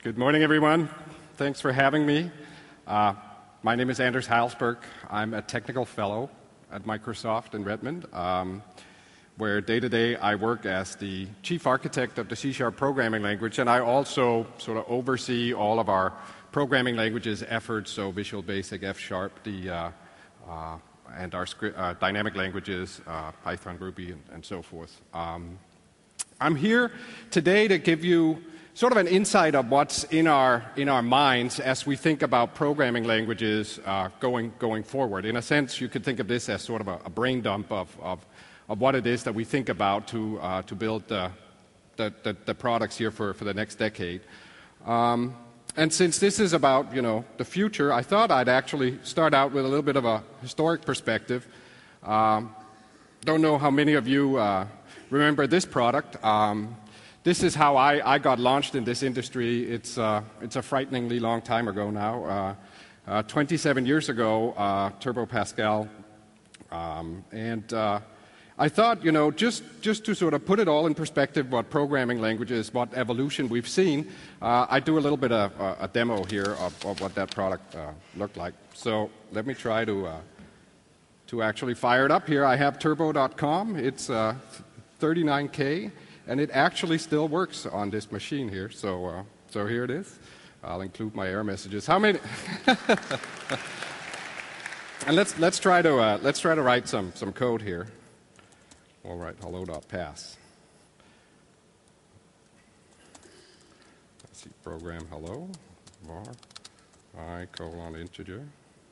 Good morning, everyone. Thanks for having me. My name is Anders Heilsberg. I'm a technical fellow at Microsoft in Redmond, where day-to-day I work as the chief architect of the C# programming language, and I also sort of oversee all of our programming languages efforts, so Visual Basic, F#, and our dynamic languages, Python, Ruby, and so forth. I'm here today to give you sort of an insight of what's in our minds as we think about programming languages going forward. In a sense, you could think of this as sort of a brain dump of what it is that we think about to build the products here for the next decade. And since this is about the future, I thought I'd actually start out with a little bit of a historic perspective. Don't know how many of you remember this product. This is how I got launched in this industry. It's a frighteningly long time ago now. 27 years ago, Turbo Pascal. And I thought, just to sort of put it all in perspective, what programming languages, what evolution we've seen, I'd do a little bit of a demo here of what that product looked like. So let me try to actually fire it up here. I have turbo.com. It's 39K. And it actually still works on this machine here. So here it is. I'll include my error messages. How many? And let's try to write some code here. All right, hello.pass. Let's see, program hello var I :integer.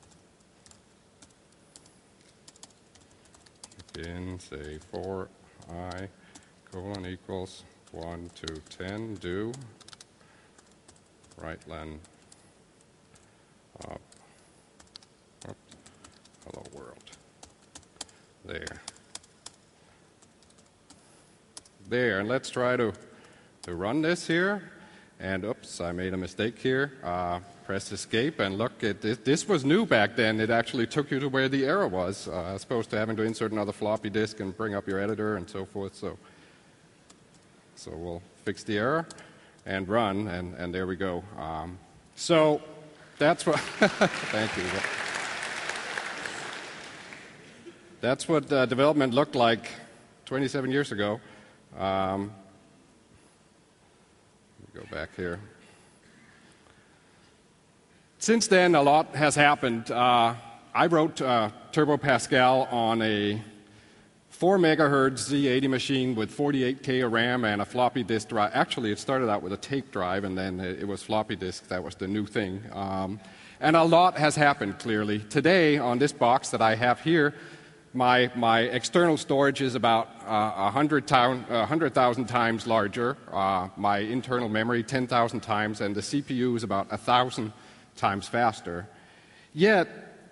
Again, say for I equals 1 to 10, do right len up, hello world. There, and let's try to run this here. And oops, I made a mistake here. Press escape and look at this. This was new back then. It actually took you to where the error was, as opposed to having to insert another floppy disk and bring up your editor and so forth. So we'll fix the error and run, and there we go. So that's what, thank you. That's what development looked like 27 years ago. Let me go back here. Since then, a lot has happened. I wrote Turbo Pascal on a 4 megahertz Z80 machine with 48K of RAM and a floppy disk drive. Actually, it started out with a tape drive, and then it was floppy disk. That was the new thing. And a lot has happened, clearly. Today, on this box that I have here, my external storage is about 100,000 times larger. My internal memory, 10,000 times, and the CPU is about 1,000 times faster. Yet,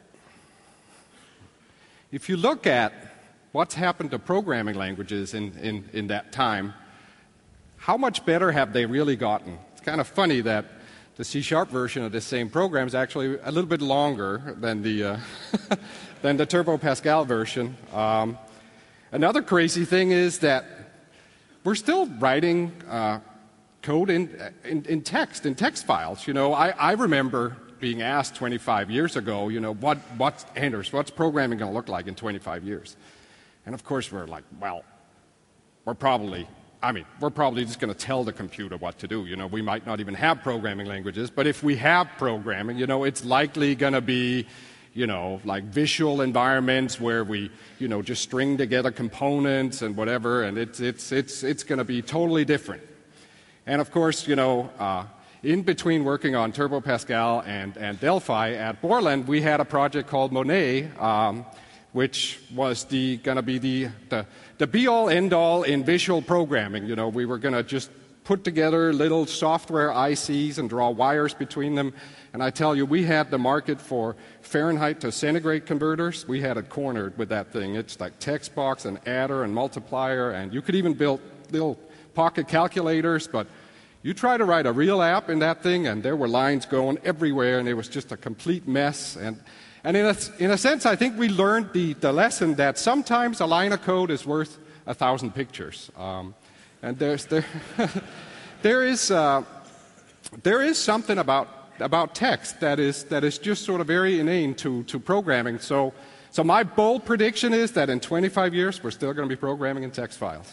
if you look at what's happened to programming languages in that time, how much better have they really gotten? It's kind of funny that the C# version of this same program is actually a little bit longer than the, than the Turbo Pascal version. Another crazy thing is that we're still writing code in text files. I remember being asked 25 years ago, Anders, what's programming going to look like in 25 years? And of course, we're like, well, we're probably just going to tell the computer what to do. We might not even have programming languages, but if we have programming, it's likely going to be, like visual environments where we, just string together components and whatever, and it's going to be totally different. And of course, in between working on Turbo Pascal and Delphi at Borland, we had a project called Monet, which was going to be the be-all, end-all in visual programming. We were going to just put together little software ICs and draw wires between them. And I tell you, we had the market for Fahrenheit to centigrade converters. We had it cornered with that thing. It's like text box and adder and multiplier, and you could even build little pocket calculators, but you try to write a real app in that thing, and there were lines going everywhere, and it was just a complete mess. And in a sense, I think we learned the lesson that sometimes a line of code is worth 1,000 pictures. And there is there is something about text that is just sort of very inane to programming. So my bold prediction is that in 25 years, we're still going to be programming in text files.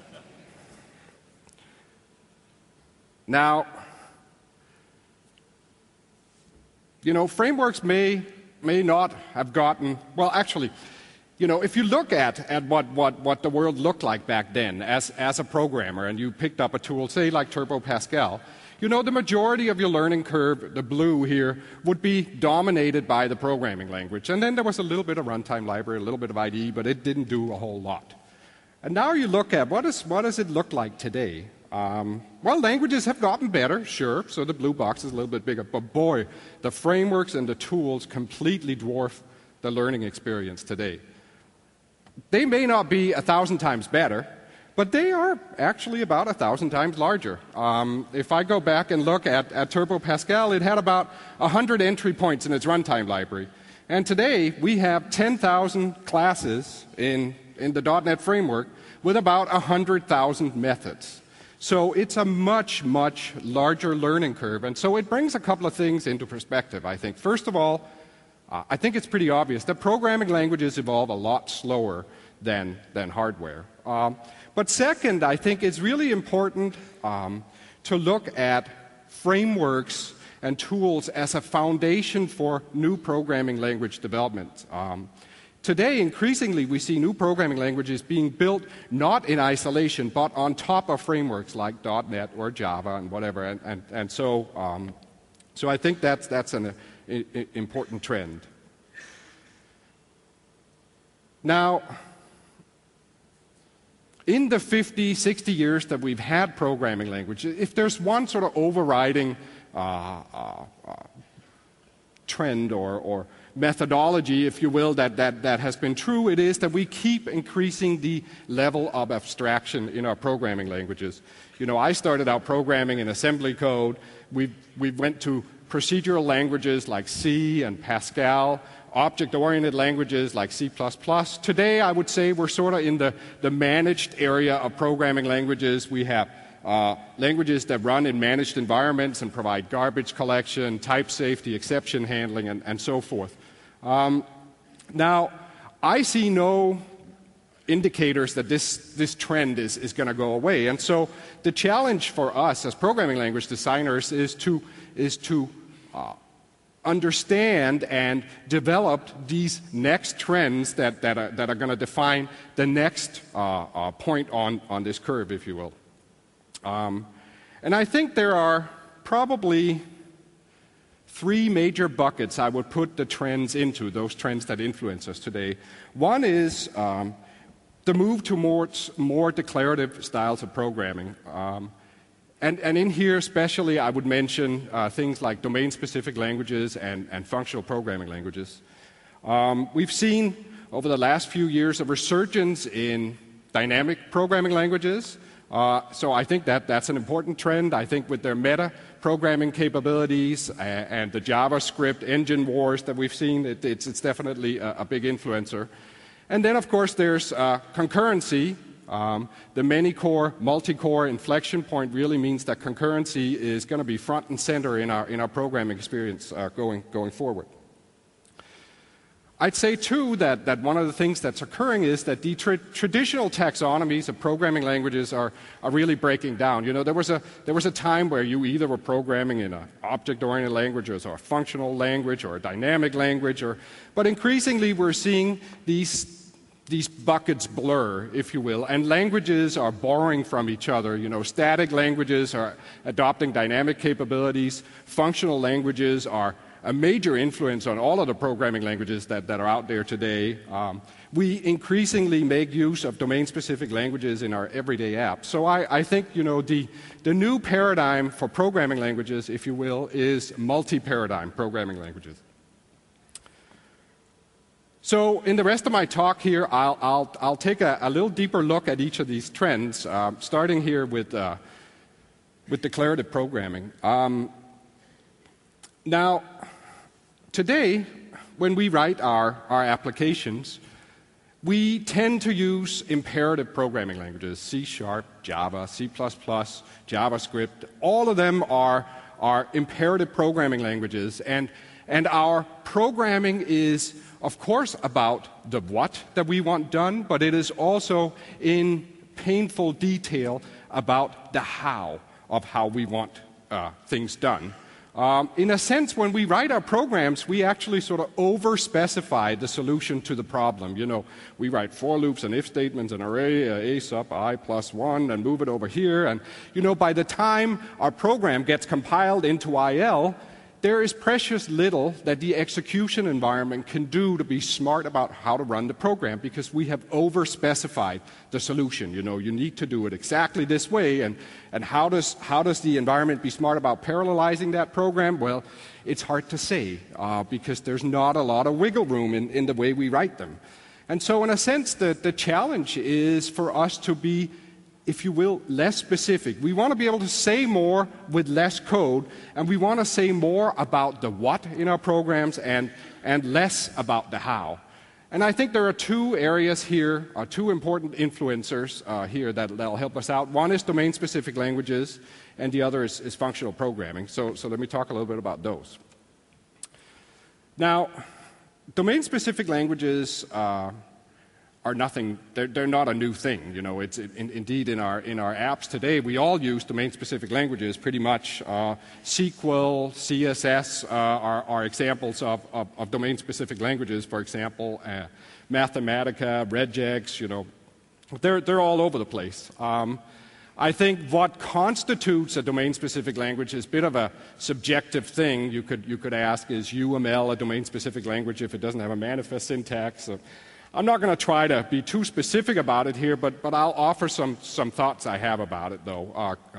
Now, frameworks may not have gotten, well, actually, if you look at what the world looked like back then as a programmer, and you picked up a tool, say like Turbo Pascal, the majority of your learning curve, the blue here, would be dominated by the programming language. And then there was a little bit of runtime library, a little bit of IDE, but it didn't do a whole lot. And now you look at what does it look like today? Well, languages have gotten better, sure, so the blue box is a little bit bigger. But boy, the frameworks and the tools completely dwarf the learning experience today. They may not be 1,000 times better, but they are actually about 1,000 times larger. If I go back and look at Turbo Pascal, it had about 100 entry points in its runtime library. And today, we have 10,000 classes in the .NET framework with about 100,000 methods. So it's a much, much larger learning curve. And so it brings a couple of things into perspective, I think. First of all, I think it's pretty obvious that programming languages evolve a lot slower than hardware. But second, I think it's really important to look at frameworks and tools as a foundation for new programming language development. Today, increasingly, we see new programming languages being built not in isolation, but on top of frameworks like .NET or Java and whatever. And so I think that's an important trend. Now, in the 50, 60 years that we've had programming languages, if there's one sort of overriding trend or methodology, if you will, that has been true, it is that we keep increasing the level of abstraction in our programming languages. I started out programming in assembly code. We went to procedural languages like C and Pascal, object-oriented languages like C++. Today, I would say we're sort of in the managed area of programming languages. We have languages that run in managed environments and provide garbage collection, type safety, exception handling, and so forth. Now, I see no indicators that this trend is going to go away. And so the challenge for us as programming language designers is to understand and develop these next trends that are going to define the next point on this curve, if you will. And I think there are probably three major buckets I would put the trends into, those trends that influence us today. One is the move towards more declarative styles of programming. And in here especially, I would mention things like domain-specific languages and functional programming languages. We've seen over the last few years a resurgence in dynamic programming languages. So I think that's an important trend. I think with their meta programming capabilities and the JavaScript engine wars that we've seen, it's definitely a big influencer. And then, of course, there's concurrency. The many-core, multi-core inflection point really means that concurrency is going to be front and center in our programming experience going forward. I'd say, too, that one of the things that's occurring is that the traditional taxonomies of programming languages are really breaking down. There was a time where you either were programming in an object-oriented language or a functional language or a dynamic language, but increasingly we're seeing these buckets blur, if you will, and languages are borrowing from each other. Static languages are adopting dynamic capabilities. Functional languages are a major influence on all of the programming languages that are out there today. We increasingly make use of domain-specific languages in our everyday apps. So I think, the new paradigm for programming languages, if you will, is multi-paradigm programming languages. So in the rest of my talk here, I'll take a little deeper look at each of these trends, starting here with declarative programming. Now, today, when we write our applications, we tend to use imperative programming languages, C#, Java, C++, JavaScript. All of them are are imperative programming languages, and our programming is, of course, about the what that we want done, but it is also in painful detail about the how of how we want things done. In a sense, when we write our programs, we actually sort of over-specify the solution to the problem. You know, we write for loops and if statements, an array, a sub I plus 1, and move it over here. And, you know, by the time our program gets compiled into IL, there is precious little that the execution environment can do to be smart about how to run the program, because we have over-specified the solution. You know, you need to do it exactly this way, and how does the environment be smart about parallelizing that program? Well, it's hard to say, because there's not a lot of wiggle room in the way we write them. And so in a sense, the challenge is for us to be, if you will, less specific. We want to be able to say more with less code, and we want to say more about the what in our programs and less about the how. And I think there are two areas here, two important influencers here that'll help us out. One is domain-specific languages, and the other is functional programming. So let me talk a little bit about those. Now, domain-specific languages are nothing. They're not a new thing. You know, indeed in our apps today, we all use domain-specific languages pretty much. SQL, CSS are examples of domain-specific languages. For example, Mathematica, Regex. You know, they're all over the place. I think what constitutes a domain-specific language is a bit of a subjective thing. You could ask, is UML a domain-specific language if it doesn't have a manifest syntax? I'm not going to try to be too specific about it here, but I'll offer some thoughts I have about it, though.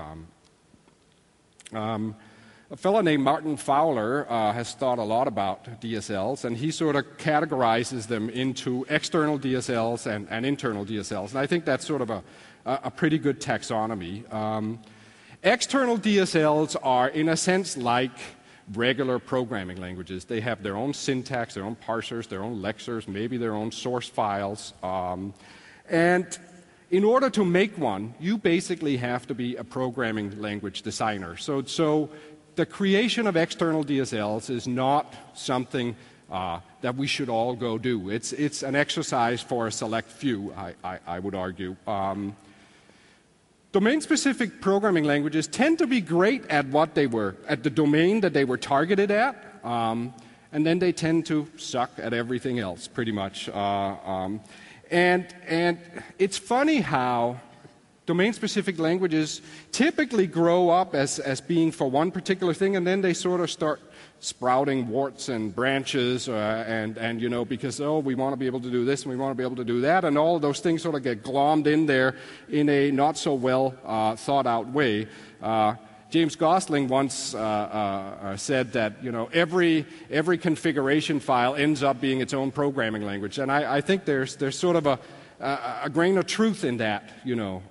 A fellow named Martin Fowler has thought a lot about DSLs, and he sort of categorizes them into external DSLs and internal DSLs. And I think that's sort of a pretty good taxonomy. External DSLs are, in a sense, like regular programming languages. They have their own syntax, their own parsers, their own lexers, maybe their own source files. And in order to make one, you basically have to be a programming language designer. So the creation of external DSLs is not something that we should all go do. It's an exercise for a select few, I would argue. Domain-specific programming languages tend to be great at the domain that they were targeted at, and then they tend to suck at everything else, pretty much. And it's funny how domain-specific languages typically grow up as being for one particular thing, and then they sort of start sprouting warts and branches, and you know, because, oh, we want to be able to do this and we want to be able to do that, and all of those things sort of get glommed in there in a not so well thought out way. James Gosling once said that, you know, every configuration file ends up being its own programming language, and I think there's sort of a grain of truth in that, you know.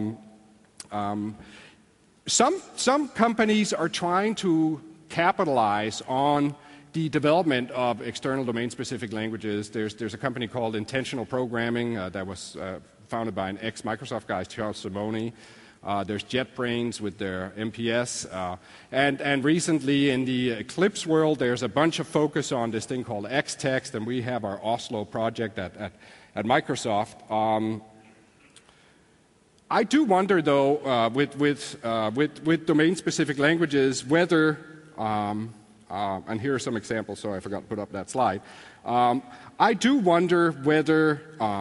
Some companies are trying to capitalize on the development of external domain-specific languages. There's a company called Intentional Programming that was founded by an ex-Microsoft guy, Charles Simoni. There's JetBrains with their MPS. And recently in the Eclipse world, there's a bunch of focus on this thing called Xtext, and we have our Oslo project at Microsoft. I do wonder, though, with domain-specific languages, whether and here are some examples, so I forgot to put up that slide. I do wonder whether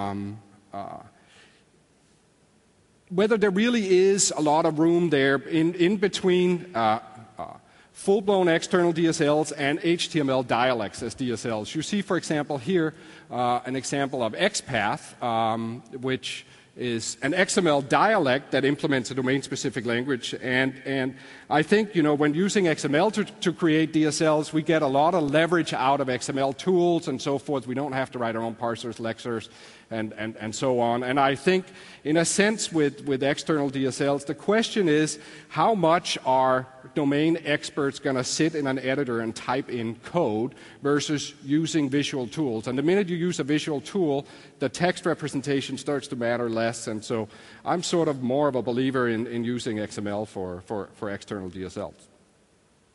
there really is a lot of room there in between full-blown external DSLs and HTML dialects as DSLs. You see, for example, here an example of XPath, which is an XML dialect that implements a domain-specific language. And I think, you know, when using XML to create DSLs, we get a lot of leverage out of XML tools and so forth. We don't have to write our own parsers, lexers, and so on. And I think, in a sense, with external DSLs, the question is, how much are domain experts going to sit in an editor and type in code versus using visual tools? And the minute you use a visual tool, the text representation starts to matter less. And so I'm sort of more of a believer in using XML for external DSLs.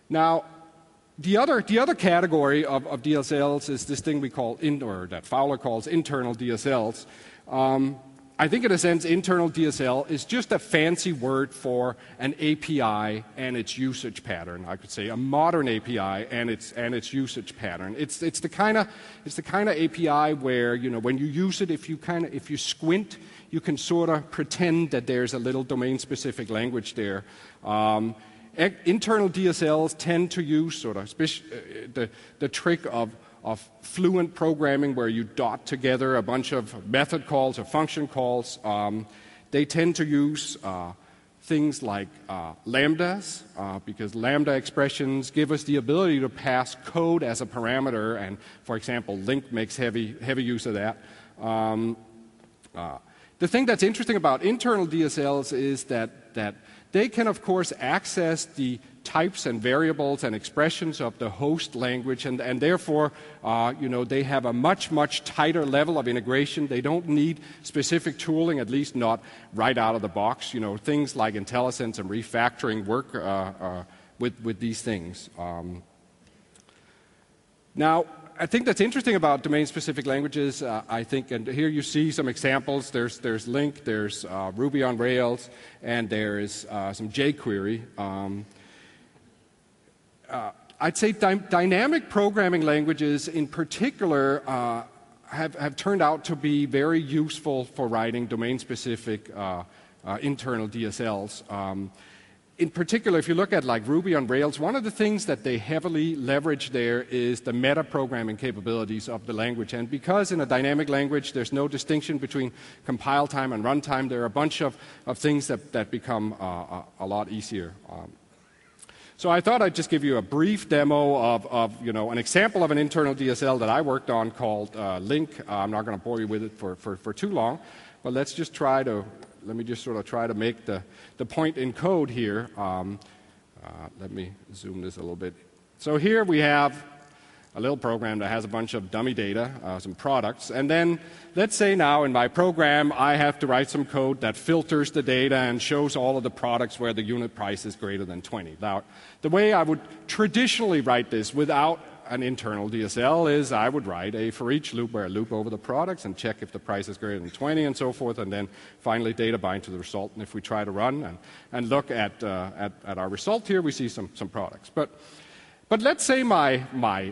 Now, the other category of DSLs is this thing we call, or that Fowler calls internal DSLs. I think in a sense, internal DSL is just a fancy word for an API and its usage pattern. I could say a modern API and its usage pattern. It's the kind of API where, you know, when you use it, if you squint, you can sort of pretend that there's a little domain-specific language there. Internal DSLs tend to use sort of the trick of fluent programming where you dot together a bunch of method calls or function calls. They tend to use things like lambdas, because lambda expressions give us the ability to pass code as a parameter, and for example, LINQ makes heavy use of that. The thing that's interesting about internal DSLs is that they can, of course, access the types and variables and expressions of the host language, and therefore, you know, they have a much tighter level of integration. They don't need specific tooling, at least not right out of the box. You know, things like IntelliSense and refactoring work with these things. Now, I think that's interesting about domain-specific languages. I think, and here you see some examples. There's LINQ, there's Ruby on Rails, and there's some jQuery. I'd say dynamic programming languages, in particular, have turned out to be very useful for writing domain-specific internal DSLs. In particular, if you look at like Ruby on Rails, one of the things that they heavily leverage there is the meta-programming capabilities of the language. And because in a dynamic language there's no distinction between compile time and runtime, there are a bunch of things that become a lot easier. So I thought I'd just give you a brief demo of you know, an example of an internal DSL that I worked on called LINQ. I'm not going to bore you with it for too long, but let me just sort of try to make the point in code here. Let me zoom this a little bit. So here we have a little program that has a bunch of dummy data, some products, and then let's say now in my program I have to write some code that filters the data and shows all of the products where the unit price is greater than 20. Now, the way I would traditionally write this without an internal DSL is I would write a for each loop where I loop over the products and check if the price is greater than 20 and so forth, and then finally data bind to the result. And if we try to run and look at our result here, we see some products. But let's say my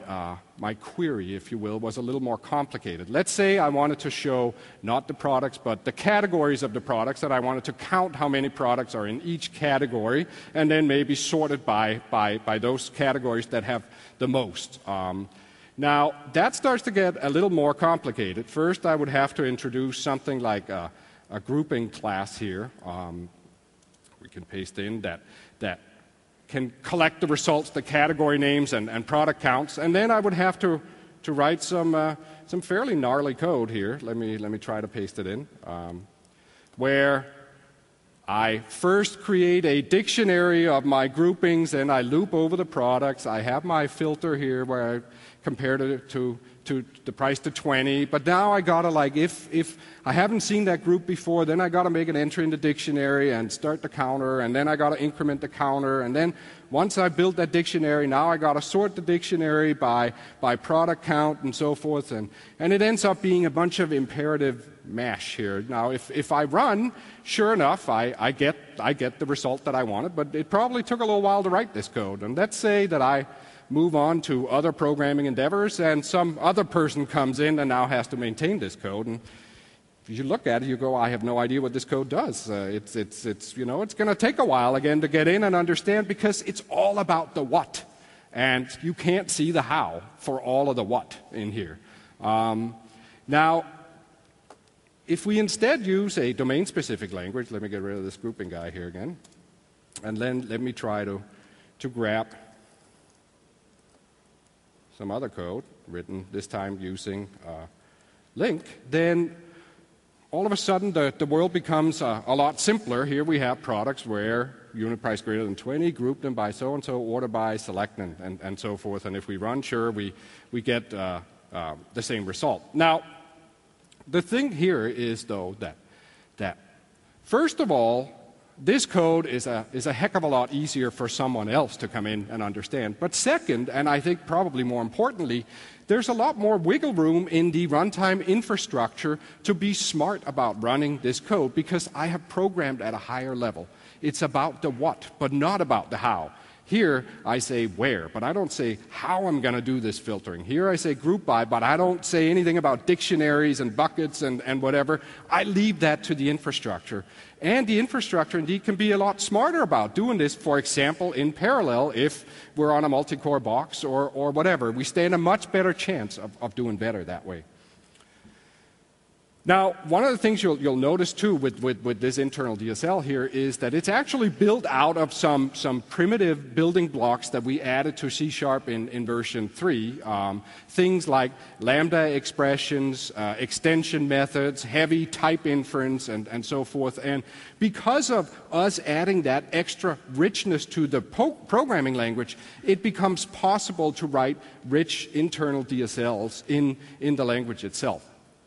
query, if you will, was a little more complicated. Let's say I wanted to show not the products, but the categories of the products, that I wanted to count how many products are in each category, and then maybe sort it by those categories that have the most. Now, that starts to get a little more complicated. First, I would have to introduce something like a grouping class here. We can paste in that can collect the results, the category names, and product counts, and then I would have to write some fairly gnarly code here. Let me try to paste it in, where I first create a dictionary of my groupings, and I loop over the products. I have my filter here where I compared it to the price to 20, but now I gotta, like, if I haven't seen that group before, then I gotta make an entry in the dictionary and start the counter, and then I gotta increment the counter, and then once I built that dictionary, now I gotta sort the dictionary by product count and so forth, and it ends up being a bunch of imperative mash here. Now, if I run, sure enough, I get the result that I wanted, but it probably took a little while to write this code. And let's say that I move on to other programming endeavors, and some other person comes in and now has to maintain this code. And if you look at it, you go, I have no idea what this code does. It's you know, it's going to take a while again to get in and understand, because it's all about the what, and you can't see the how for all of the what in here. Now, if we instead use a domain-specific language, let me get rid of this grouping guy here again, and then let me try to grab some other code written this time using LINQ, then all of a sudden the world becomes a lot simpler. Here we have products where unit price greater than 20, group them by so-and-so, order by, select, and so forth. And if we run, sure, we get the same result. Now, the thing here is, though, that first of all, this code is a heck of a lot easier for someone else to come in and understand. But second, and I think probably more importantly, there's a lot more wiggle room in the runtime infrastructure to be smart about running this code because I have programmed at a higher level. It's about the what, but not about the how. Here, I say where, but I don't say how I'm going to do this filtering. Here, I say group by, but I don't say anything about dictionaries and buckets and whatever. I leave that to the infrastructure. And the infrastructure, indeed, can be a lot smarter about doing this, for example, in parallel if we're on a multi-core box or whatever. We stand a much better chance of doing better that way. Now, one of the things you'll notice, too, with this internal DSL here is that it's actually built out of some primitive building blocks that we added to C# in version 3. Things like lambda expressions, extension methods, heavy type inference, and so forth. And because of us adding that extra richness to the programming language, it becomes possible to write rich internal DSLs in the language itself.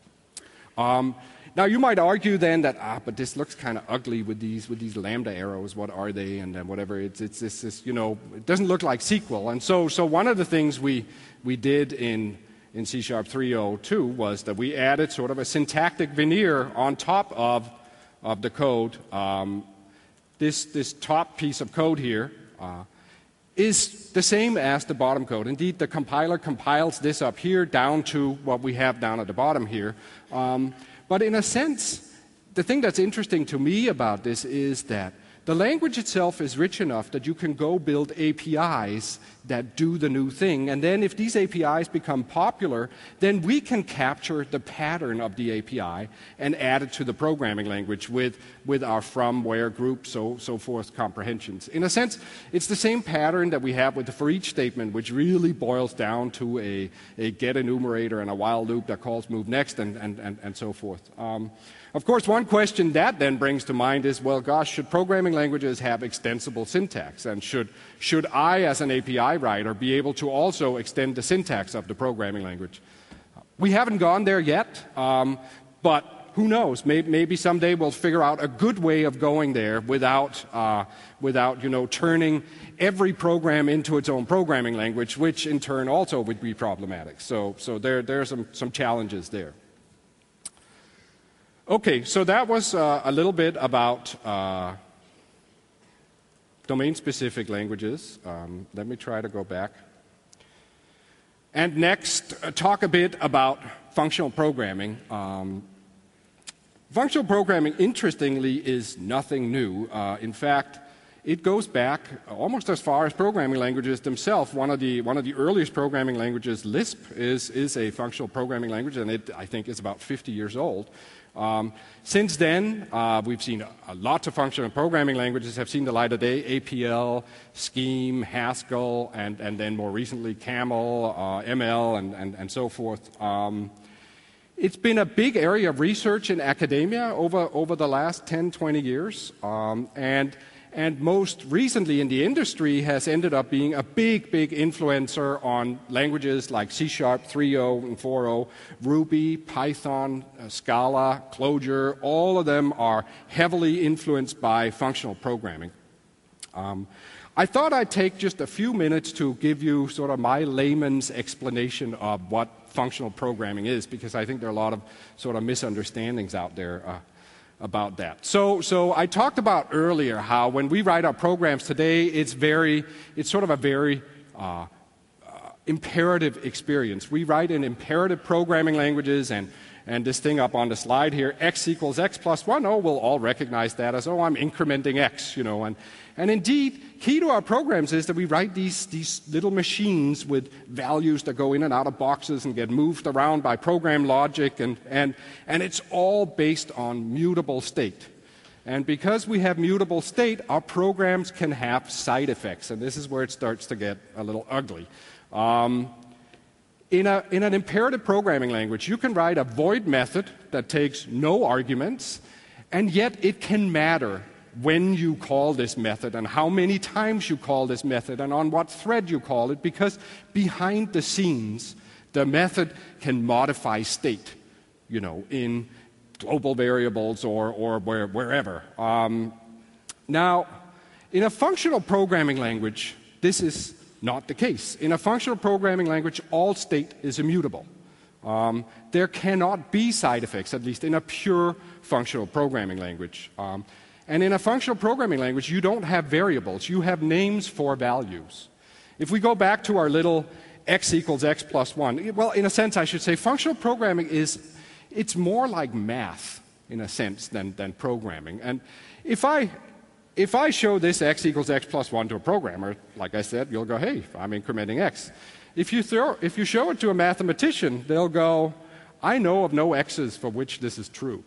Now you might argue then that but this looks kind of ugly with these lambda arrows. What are they? And whatever. It's it doesn't look like SQL. And so one of the things we did in C# 3.0.2 was that we added sort of a syntactic veneer on top of the code. This top piece of code here is the same as the bottom code. Indeed, the compiler compiles this up here down to what we have down at the bottom here. But in a sense, the thing that's interesting to me about this is that the language itself is rich enough that you can go build APIs that do the new thing. And then if these APIs become popular, then we can capture the pattern of the API and add it to the programming language with our from, where, group, so forth comprehensions. In a sense, it's the same pattern that we have with the for each statement, which really boils down to a get enumerator and a while loop that calls move next and so forth. Of course, one question that then brings to mind is, well, gosh, should programming languages have extensible syntax? And should I, as an API writer, be able to also extend the syntax of the programming language? We haven't gone there yet, but who knows? Maybe someday we'll figure out a good way of going there without turning every program into its own programming language, which in turn also would be problematic. So there are some challenges there. Okay, so that was a little bit about domain-specific languages. Let me try to go back. And next, talk a bit about functional programming. Functional programming, interestingly, is nothing new. In fact, it goes back almost as far as programming languages themselves. One of the earliest programming languages, Lisp, is a functional programming language, and it, I think, is about 50 years old. Since then, we've seen lots of functional programming languages have seen the light of day: APL, Scheme, Haskell, and then more recently Camel, ML, and so forth. It's been a big area of research in academia over the last 10, 20 years, and most recently in the industry has ended up being a big influencer on languages like C# 3.0 and 4.0, Ruby, Python, Scala, Clojure. All of them are heavily influenced by functional programming. I thought I'd take just a few minutes to give you sort of my layman's explanation of what functional programming is, because I think there are a lot of sort of misunderstandings out there about that. So I talked about earlier how when we write our programs today, it's sort of a very imperative experience. We write in imperative programming languages, and this thing up on the slide here, x equals x plus 1, we'll all recognize that as, I'm incrementing x, and indeed, key to our programs is that we write these little machines with values that go in and out of boxes and get moved around by program logic, and it's all based on mutable state. And because we have mutable state, our programs can have side effects, and this is where it starts to get a little ugly. In an imperative programming language, you can write a void method that takes no arguments, and yet it can matter when you call this method and how many times you call this method and on what thread you call it, because behind the scenes, the method can modify state, in global variables or wherever. Now, in a functional programming language, this is not the case. In a functional programming language, all state is immutable. There cannot be side effects, at least in a pure functional programming language. And in a functional programming language, you don't have variables. You have names for values. If we go back to our little x equals x plus 1, well, in a sense, I should say functional programming it's more like math, in a sense, than programming. And if I show this x equals x plus 1 to a programmer, like I said, you'll go, hey, I'm incrementing x. If you show it to a mathematician, they'll go, I know of no x's for which this is true.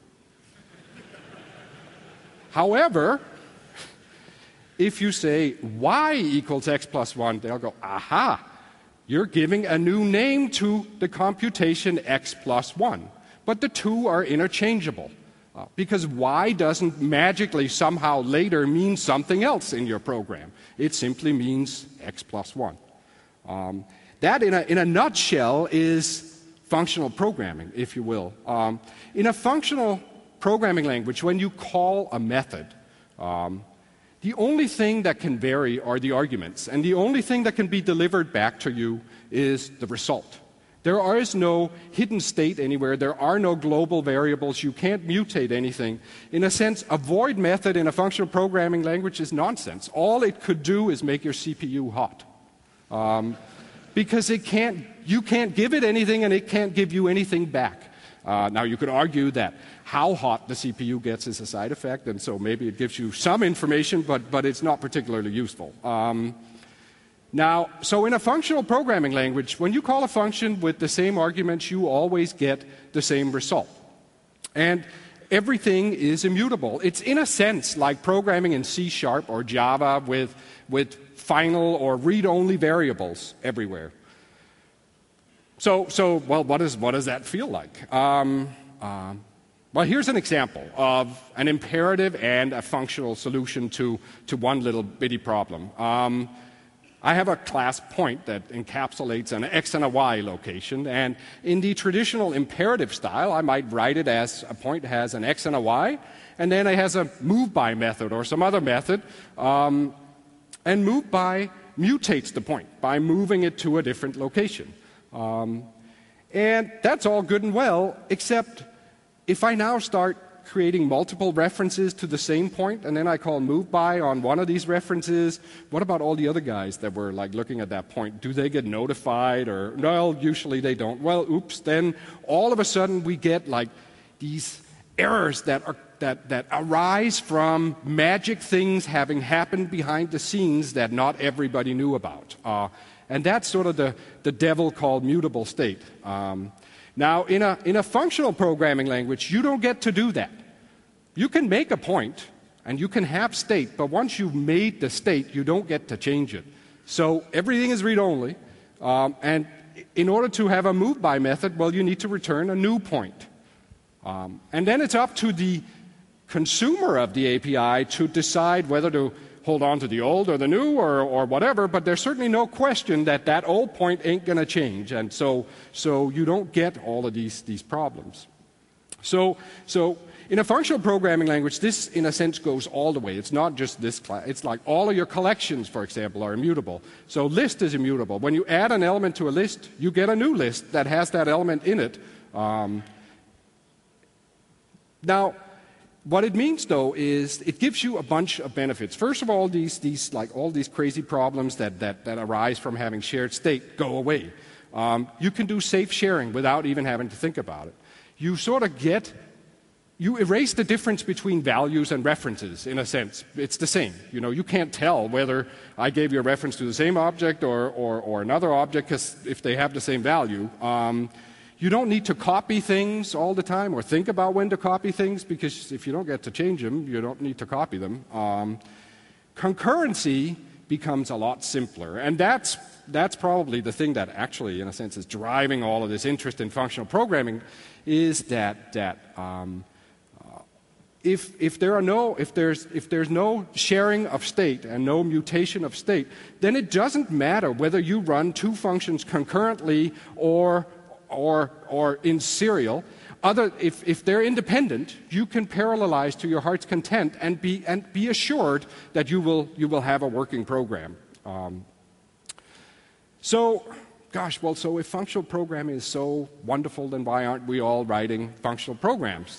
However, if you say y equals x plus 1, they'll go, aha, you're giving a new name to the computation x plus 1. But the two are interchangeable. Because y doesn't magically somehow later mean something else in your program. It simply means x plus 1. That, in a nutshell, is functional programming, if you will. In a functional programming language, when you call a method, the only thing that can vary are the arguments, and the only thing that can be delivered back to you is the result. There is no hidden state anywhere. There are no global variables. You can't mutate anything. In a sense, a void method in a functional programming language is nonsense. All it could do is make your CPU hot. Because you can't give it anything and it can't give you anything back. Now, you could argue that how hot the CPU gets is a side effect, and so maybe it gives you some information, but it's not particularly useful. Now, so in a functional programming language, when you call a function with the same arguments, you always get the same result. And everything is immutable. It's in a sense like programming in C# or Java with final or read-only variables everywhere. So well, what does that feel like? Well, here's an example of an imperative and a functional solution to one little bitty problem. I have a class point that encapsulates an x and a y location, and in the traditional imperative style, I might write it as a point has an x and a y, and then it has a move by method or some other method, and move by mutates the point by moving it to a different location. And that's all good and well, except if I now start creating multiple references to the same point, and then I call move by on one of these references, what about all the other guys that were like looking at that point? Do they get notified? Or, well, usually they don't. Well, oops, then all of a sudden we get like these errors that arise from magic things having happened behind the scenes that not everybody knew about. And that's sort of the devil called mutable state. Now, in a functional programming language, you don't get to do that. You can make a point, and you can have state, but once you've made the state, you don't get to change it. So everything is read-only, and in order to have a move-by method, well, you need to return a new point. And then it's up to the consumer of the API to decide whether to hold on to the old or the new or whatever, but there's certainly no question that that old point ain't going to change, and so you don't get all of these problems. So in a functional programming language, this, in a sense, goes all the way. It's not just this class. It's like all of your collections, for example, are immutable. So list is immutable. When you add an element to a list, you get a new list that has that element in it. Now, what it means, though, is it gives you a bunch of benefits. First of all, all these crazy problems that arise from having shared state go away. You can do safe sharing without even having to think about it. You erase the difference between values and references, in a sense. It's the same. You can't tell whether I gave you a reference to the same object or another object, because if they have the same value. You don't need to copy things all the time or think about when to copy things, because if you don't get to change them, you don't need to copy them. Concurrency becomes a lot simpler, and that's probably the thing that actually, in a sense, is driving all of this interest in functional programming, is that if there's no sharing of state and no mutation of state, then it doesn't matter whether you run two functions concurrently or in serial, if they're independent, you can parallelize to your heart's content and be assured that you will have a working program. So if functional programming is so wonderful, then why aren't we all writing functional programs?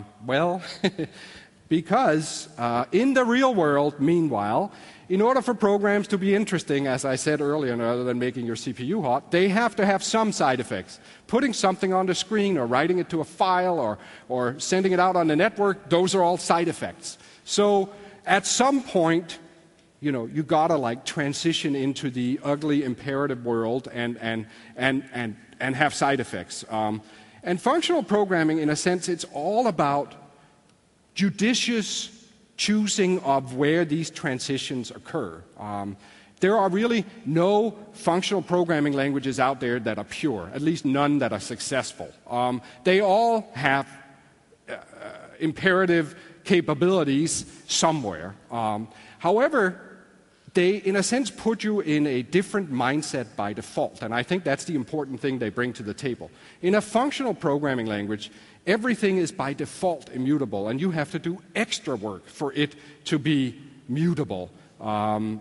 Because in the real world, meanwhile, in order for programs to be interesting, as I said earlier, rather than making your CPU hot, they have to have some side effects. Putting something on the screen or writing it to a file or sending it out on the network, those are all side effects. So at some point, you gotta like transition into the ugly imperative world and have side effects. And functional programming, in a sense, it's all about judicious choosing of where these transitions occur. There are really no functional programming languages out there that are pure, at least none that are successful. They all have imperative capabilities somewhere. However, they, in a sense, put you in a different mindset by default, and I think that's the important thing they bring to the table. In a functional programming language, everything is by default immutable, and you have to do extra work for it to be mutable. And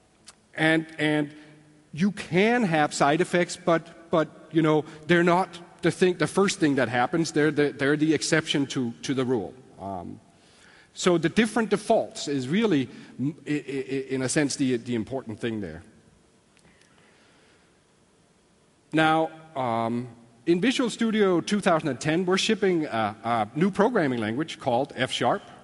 you can have side effects, but they're not the first thing that happens. They're the exception to the rule. So the different defaults is really, in a sense, the important thing there. Now, in Visual Studio 2010, we're shipping a new programming language called F#.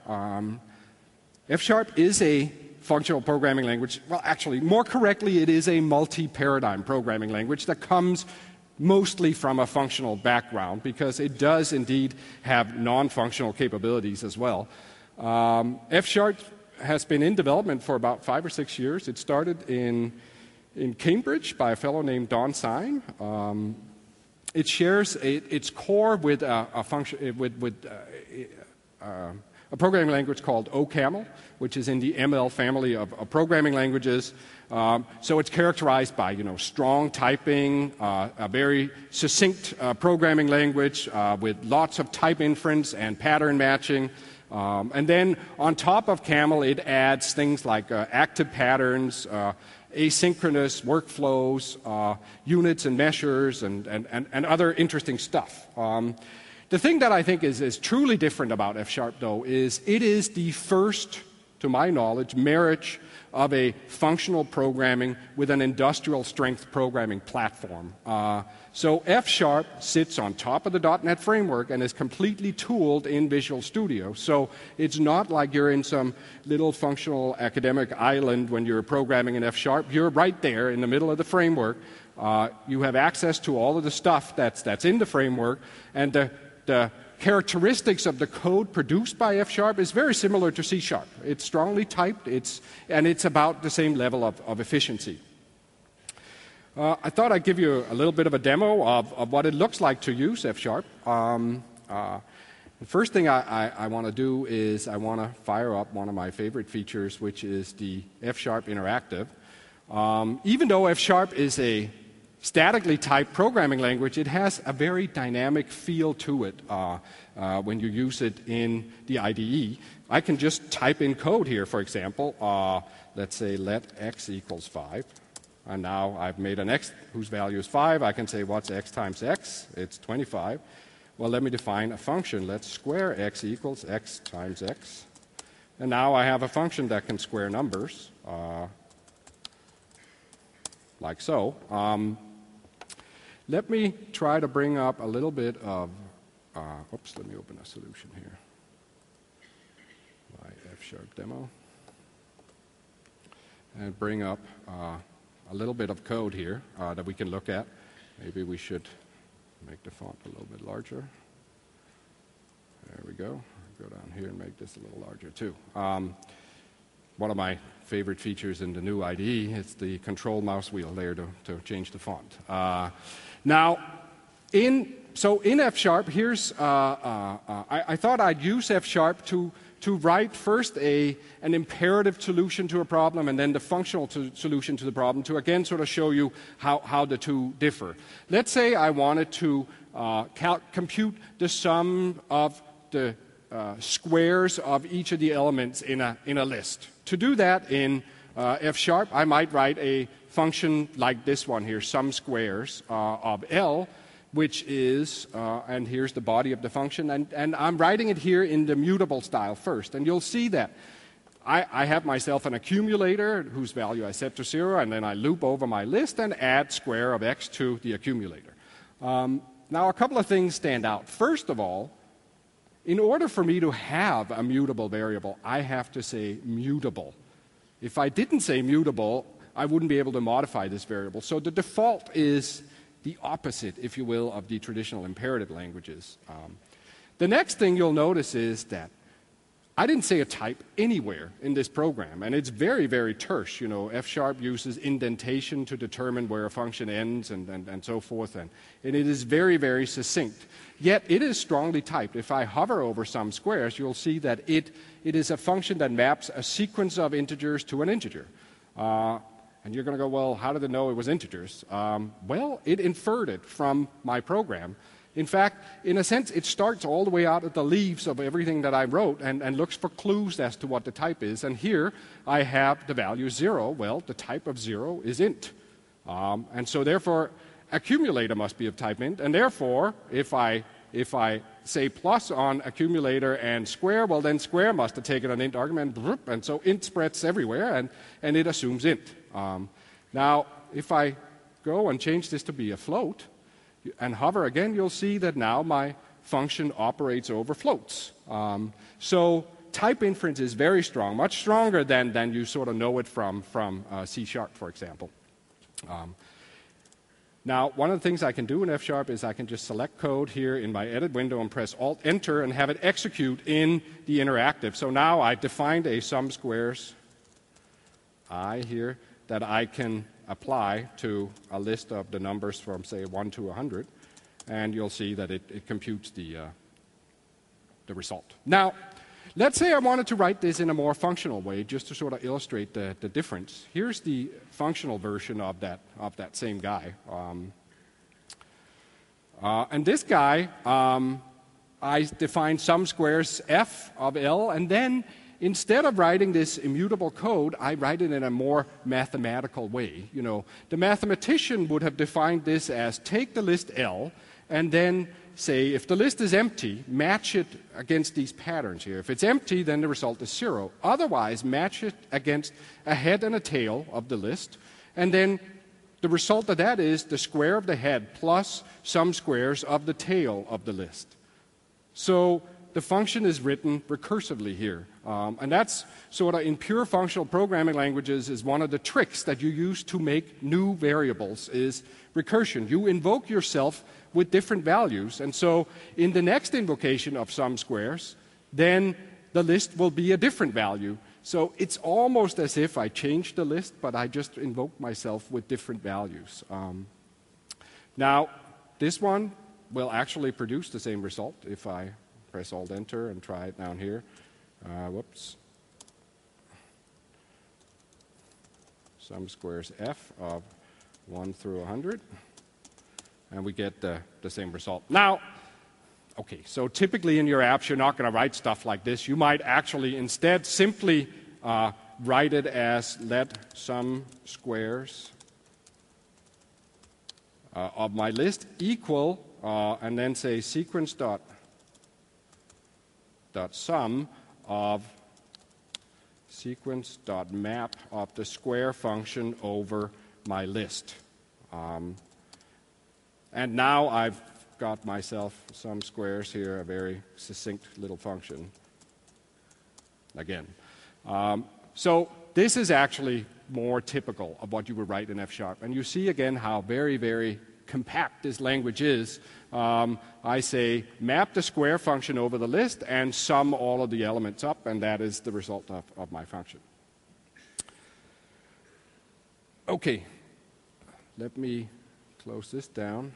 F# is a functional programming language. Well, actually, more correctly, it is a multi-paradigm programming language that comes mostly from a functional background, because it does indeed have non-functional capabilities as well. F# has been in development for about 5 or 6 years. It started in Cambridge by a fellow named Don Syme. It shares its core with a programming language called OCaml, which is in the ML family of programming languages. So it's characterized by strong typing, a very succinct programming language with lots of type inference and pattern matching. And then on top of CAML, it adds things like active patterns, asynchronous workflows, units and measures, and other interesting stuff. The thing that I think is truly different about F#, though, is it is the first, to my knowledge, marriage of a functional programming with an industrial strength programming platform. So F# sits on top of the .NET framework and is completely tooled in Visual Studio. So it's not like you're in some little functional academic island when you're programming in F#. You're right there in the middle of the framework. You have access to all of the stuff that's in the framework, and the characteristics of the code produced by F# is very similar to C#. It's strongly typed, and it's about the same level of efficiency. I thought I'd give you a little bit of a demo of what it looks like to use F#. The first thing I want to do is I want to fire up one of my favorite features, which is the F# Interactive. Even though F# is a statically typed programming language, it has a very dynamic feel to it when you use it in the IDE. I can just type in code here, for example. Let's say let x equals 5. And now I've made an x whose value is 5. I can say, what's x times x? It's 25. Well, let me define a function. Let's square x equals x times x. And now I have a function that can square numbers, like so. Let me try to bring up a little bit of, let me open a solution here. My F# demo. And bring up a little bit of code here that we can look at. Maybe we should make the font a little bit larger. There we go. Go down here and make this a little larger too. One of my favorite features in the new IDE is the control mouse wheel there to change the font. Now, in F#, here's I thought I'd use F# to write first an imperative solution to a problem and then the functional solution to the problem to again sort of show you how the two differ. Let's say I wanted to compute the sum of the squares of each of the elements in a list. To do that in F#, I might write a function like this one here, sum squares of L, which is, and here's the body of the function, and I'm writing it here in the mutable style first. And you'll see that I have myself an accumulator whose value I set to 0, and then I loop over my list and add square of x to the accumulator. Now, a couple of things stand out. First of all, in order for me to have a mutable variable, I have to say mutable. If I didn't say mutable, I wouldn't be able to modify this variable. So the default is the opposite, if you will, of the traditional imperative languages. The next thing you'll notice is that I didn't say a type anywhere in this program, and it's very, very terse. You know, F# uses indentation to determine where a function ends and so forth, and it is very, very succinct. Yet it is strongly typed. If I hover over some squares, you'll see that it is a function that maps a sequence of integers to an integer. And you're going to go, well, how did it know it was integers? Well, it inferred it from my program. In fact, in a sense, it starts all the way out at the leaves of everything that I wrote and looks for clues as to what the type is. And here I have the value 0. Well, the type of 0 is int. And so therefore, accumulator must be of type int. And therefore, if I say plus on accumulator and square, well, then square must have taken an int argument. And so int spreads everywhere, and it assumes int. Now, if I go and change this to be a float and hover again, you'll see that now my function operates over floats. So type inference is very strong, much stronger than you sort of know it from C#, for example. Now, one of the things I can do in F# is I can just select code here in my edit window and press Alt-Enter and have it execute in the interactive. So now I've defined a sum squares I here that I can apply to a list of the numbers from, say, 1 to 100, and you'll see that it computes the result. Now, let's say I wanted to write this in a more functional way, just to sort of illustrate the difference. Here's the functional version of that same guy. And this guy, I define sum squares f of L, and then instead of writing this immutable code, I write it in a more mathematical way. You know, the mathematician would have defined this as take the list L and then say if the list is empty, match it against these patterns here. If it's empty, then the result is 0. Otherwise, match it against a head and a tail of the list, and then the result of that is the square of the head plus some squares of the tail of the list. So the function is written recursively here. And that's sort of in pure functional programming languages is one of the tricks that you use to make new variables is recursion. You invoke yourself with different values. And so in the next invocation of sum squares, then the list will be a different value. So it's almost as if I changed the list, but I just invoke myself with different values. Now, this one will actually produce the same result if I press Alt-Enter and try it down here. Whoops. Sum squares f of 1 through 100. And we get the same result. Now, okay, so typically in your apps, you're not going to write stuff like this. You might actually instead simply write it as let sum squares of my list equal, and then say sequence dot sum of sequence dot map of the square function over my list. And now I've got myself some squares here, a very succinct little function. Again. So this is actually more typical of what you would write in F#. And you see again how very, very compact this language is. I say map the square function over the list and sum all of the elements up, and that is the result of my function. Okay, let me close this down.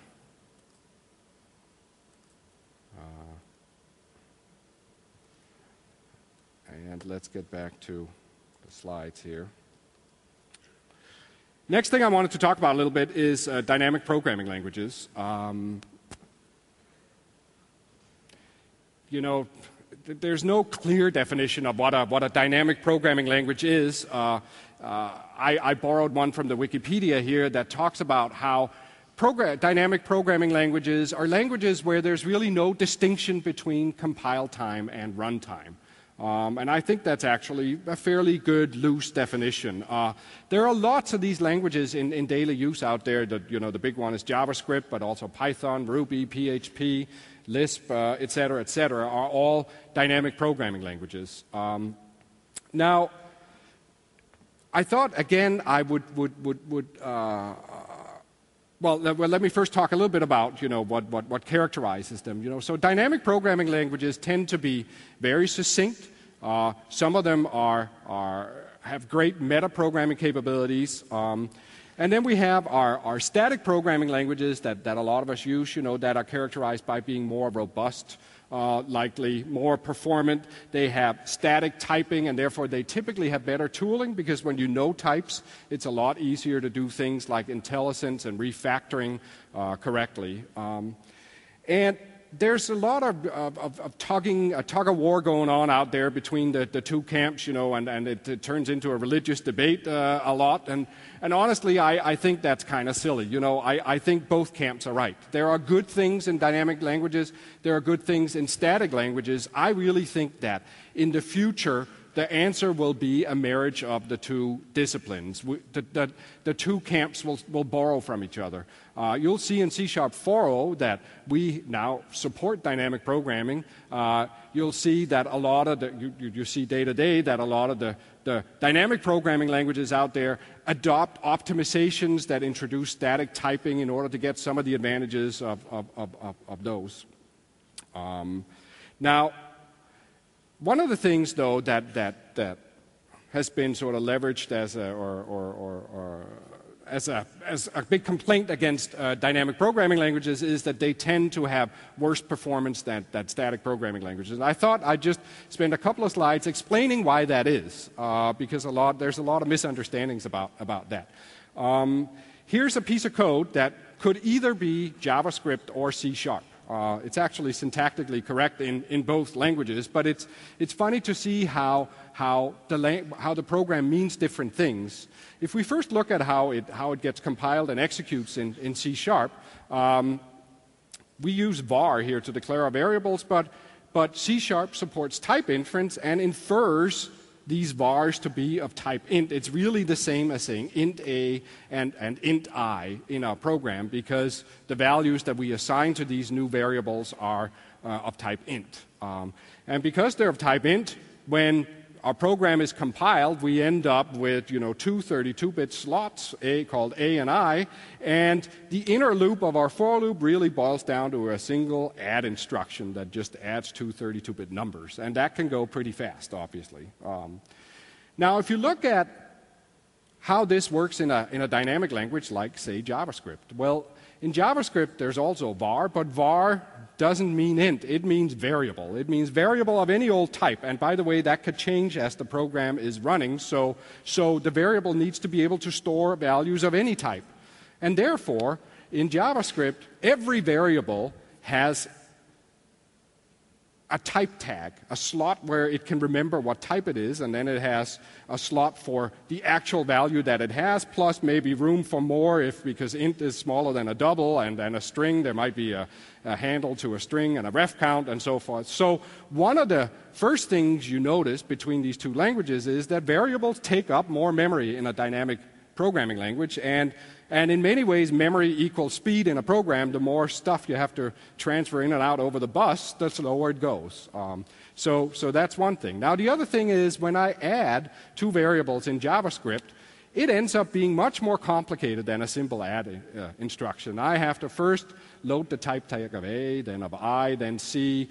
And let's get back to the slides here. Next thing I wanted to talk about a little bit is dynamic programming languages. There's no clear definition of what a dynamic programming language is. I borrowed one from the Wikipedia here that talks about how dynamic programming languages are languages where there's really no distinction between compile time and runtime. And I think that's actually a fairly good, loose definition. There are lots of these languages in daily use out there. The big one is JavaScript, but also Python, Ruby, PHP, Lisp, et cetera, are all dynamic programming languages. Now, I thought, again, I would well, let me first talk a little bit about what characterizes them. So dynamic programming languages tend to be very succinct. Some of them have great meta-programming capabilities. And then we have our static programming languages that a lot of us use, that are characterized by being more robust, likely more performant. They have static typing, and therefore they typically have better tooling, because when you know types, it's a lot easier to do things like IntelliSense and refactoring correctly. And there's a lot of tug of war going on out there between the two camps, and it turns into a religious debate a lot. And honestly, I think that's kind of silly. I think both camps are right. There are good things in dynamic languages. There are good things in static languages. I really think that in the future, the answer will be a marriage of the two disciplines. The two camps will borrow from each other. You'll see in C# 4.0 that we now support dynamic programming. You'll see that a lot of you see day to day that a lot of the dynamic programming languages out there adopt optimizations that introduce static typing in order to get some of the advantages of those. Now, one of the things, though, that has been sort of leveraged as a big complaint against dynamic programming languages is that they tend to have worse performance than static programming languages. And I thought I'd just spend a couple of slides explaining why that is, because there's a lot of misunderstandings about that. Here's a piece of code that could either be JavaScript or C#. It's actually syntactically correct in both languages, but it's funny to see how the program means different things. If we first look at how it gets compiled and executes in C#, we use var here to declare our variables, but C# supports type inference and infers these vars to be of type int. It's really the same as saying int a and int I in our program, because the values that we assign to these new variables are of type int. And because they're of type int, when our program is compiled, we end up with two 32-bit slots, called A and I, and the inner loop of our for loop really boils down to a single add instruction that just adds two 32-bit numbers, and that can go pretty fast, obviously. Now, if you look at how this works in a dynamic language like, say, JavaScript, well, in JavaScript there's also var, but var doesn't mean int. It means variable. It means variable of any old type. And by the way, that could change as the program is running. So the variable needs to be able to store values of any type. And therefore, in JavaScript, every variable has a type tag, a slot where it can remember what type it is, and then it has a slot for the actual value that it has, plus maybe room for more because int is smaller than a double, and then a string, there might be a handle to a string and a ref count and so forth. So one of the first things you notice between these two languages is that variables take up more memory in a dynamic programming language, and in many ways, memory equals speed in a program. The more stuff you have to transfer in and out over the bus, the slower it goes. So that's one thing. Now, the other thing is when I add two variables in JavaScript, it ends up being much more complicated than a simple add instruction. I have to first load the type tag of A, then of I, then C,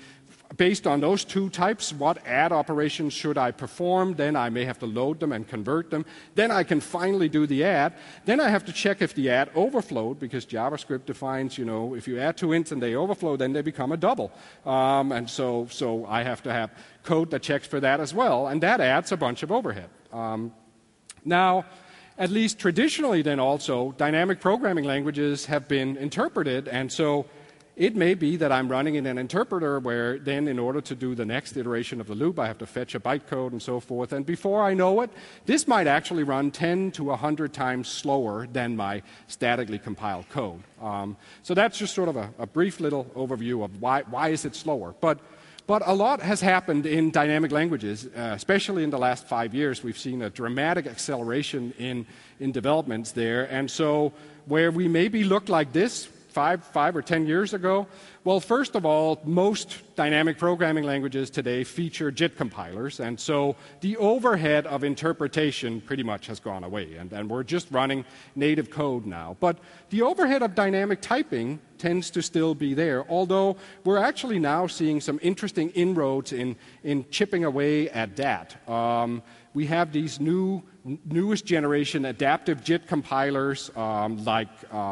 based on those two types, what add operations should I perform? Then I may have to load them and convert them. Then I can finally do the add. Then I have to check if the add overflowed, because JavaScript defines, if you add two ints and they overflow, then they become a double. And so I have to have code that checks for that as well, and that adds a bunch of overhead. Now, at least traditionally then also, dynamic programming languages have been interpreted, and so it may be that I'm running in an interpreter where then in order to do the next iteration of the loop, I have to fetch a bytecode and so forth. And before I know it, this might actually run 10 to 100 times slower than my statically compiled code. So that's just sort of a brief little overview of why is it slower. But a lot has happened in dynamic languages, especially in the last 5 years. We've seen a dramatic acceleration in developments there. And so where we maybe looked like this 5 or 10 years ago? Well, first of all, most dynamic programming languages today feature JIT compilers, and so the overhead of interpretation pretty much has gone away, and we're just running native code now. But the overhead of dynamic typing tends to still be there, although we're actually now seeing some interesting inroads in chipping away at that. We have these newest generation adaptive JIT compilers like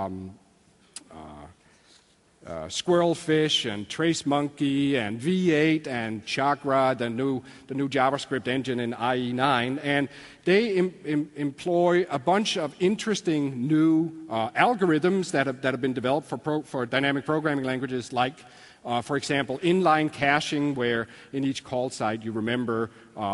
Squirrelfish and TraceMonkey and V8 and Chakra, the new JavaScript engine in IE9, and they employ a bunch of interesting new algorithms that have been developed for dynamic programming languages, like, for example, inline caching, where in each call site you remember,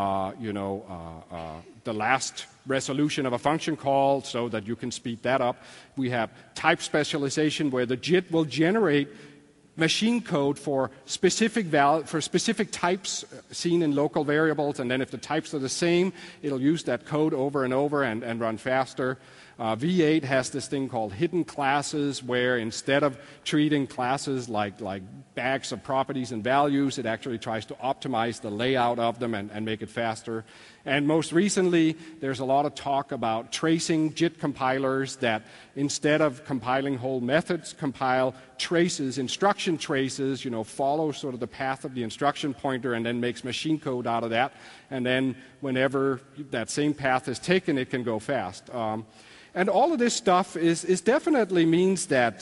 the last resolution of a function call so that you can speed that up. We have type specialization, where the JIT will generate machine code for specific types seen in local variables, and then if the types are the same, it'll use that code over and over and run faster. V8 has this thing called hidden classes, where instead of treating classes like bags of properties and values, it actually tries to optimize the layout of them and make it faster. And most recently, there's a lot of talk about tracing JIT compilers that, instead of compiling whole methods, compile traces, instruction traces, follow sort of the path of the instruction pointer and then makes machine code out of that. And then whenever that same path is taken, it can go fast. And all of this stuff is definitely means that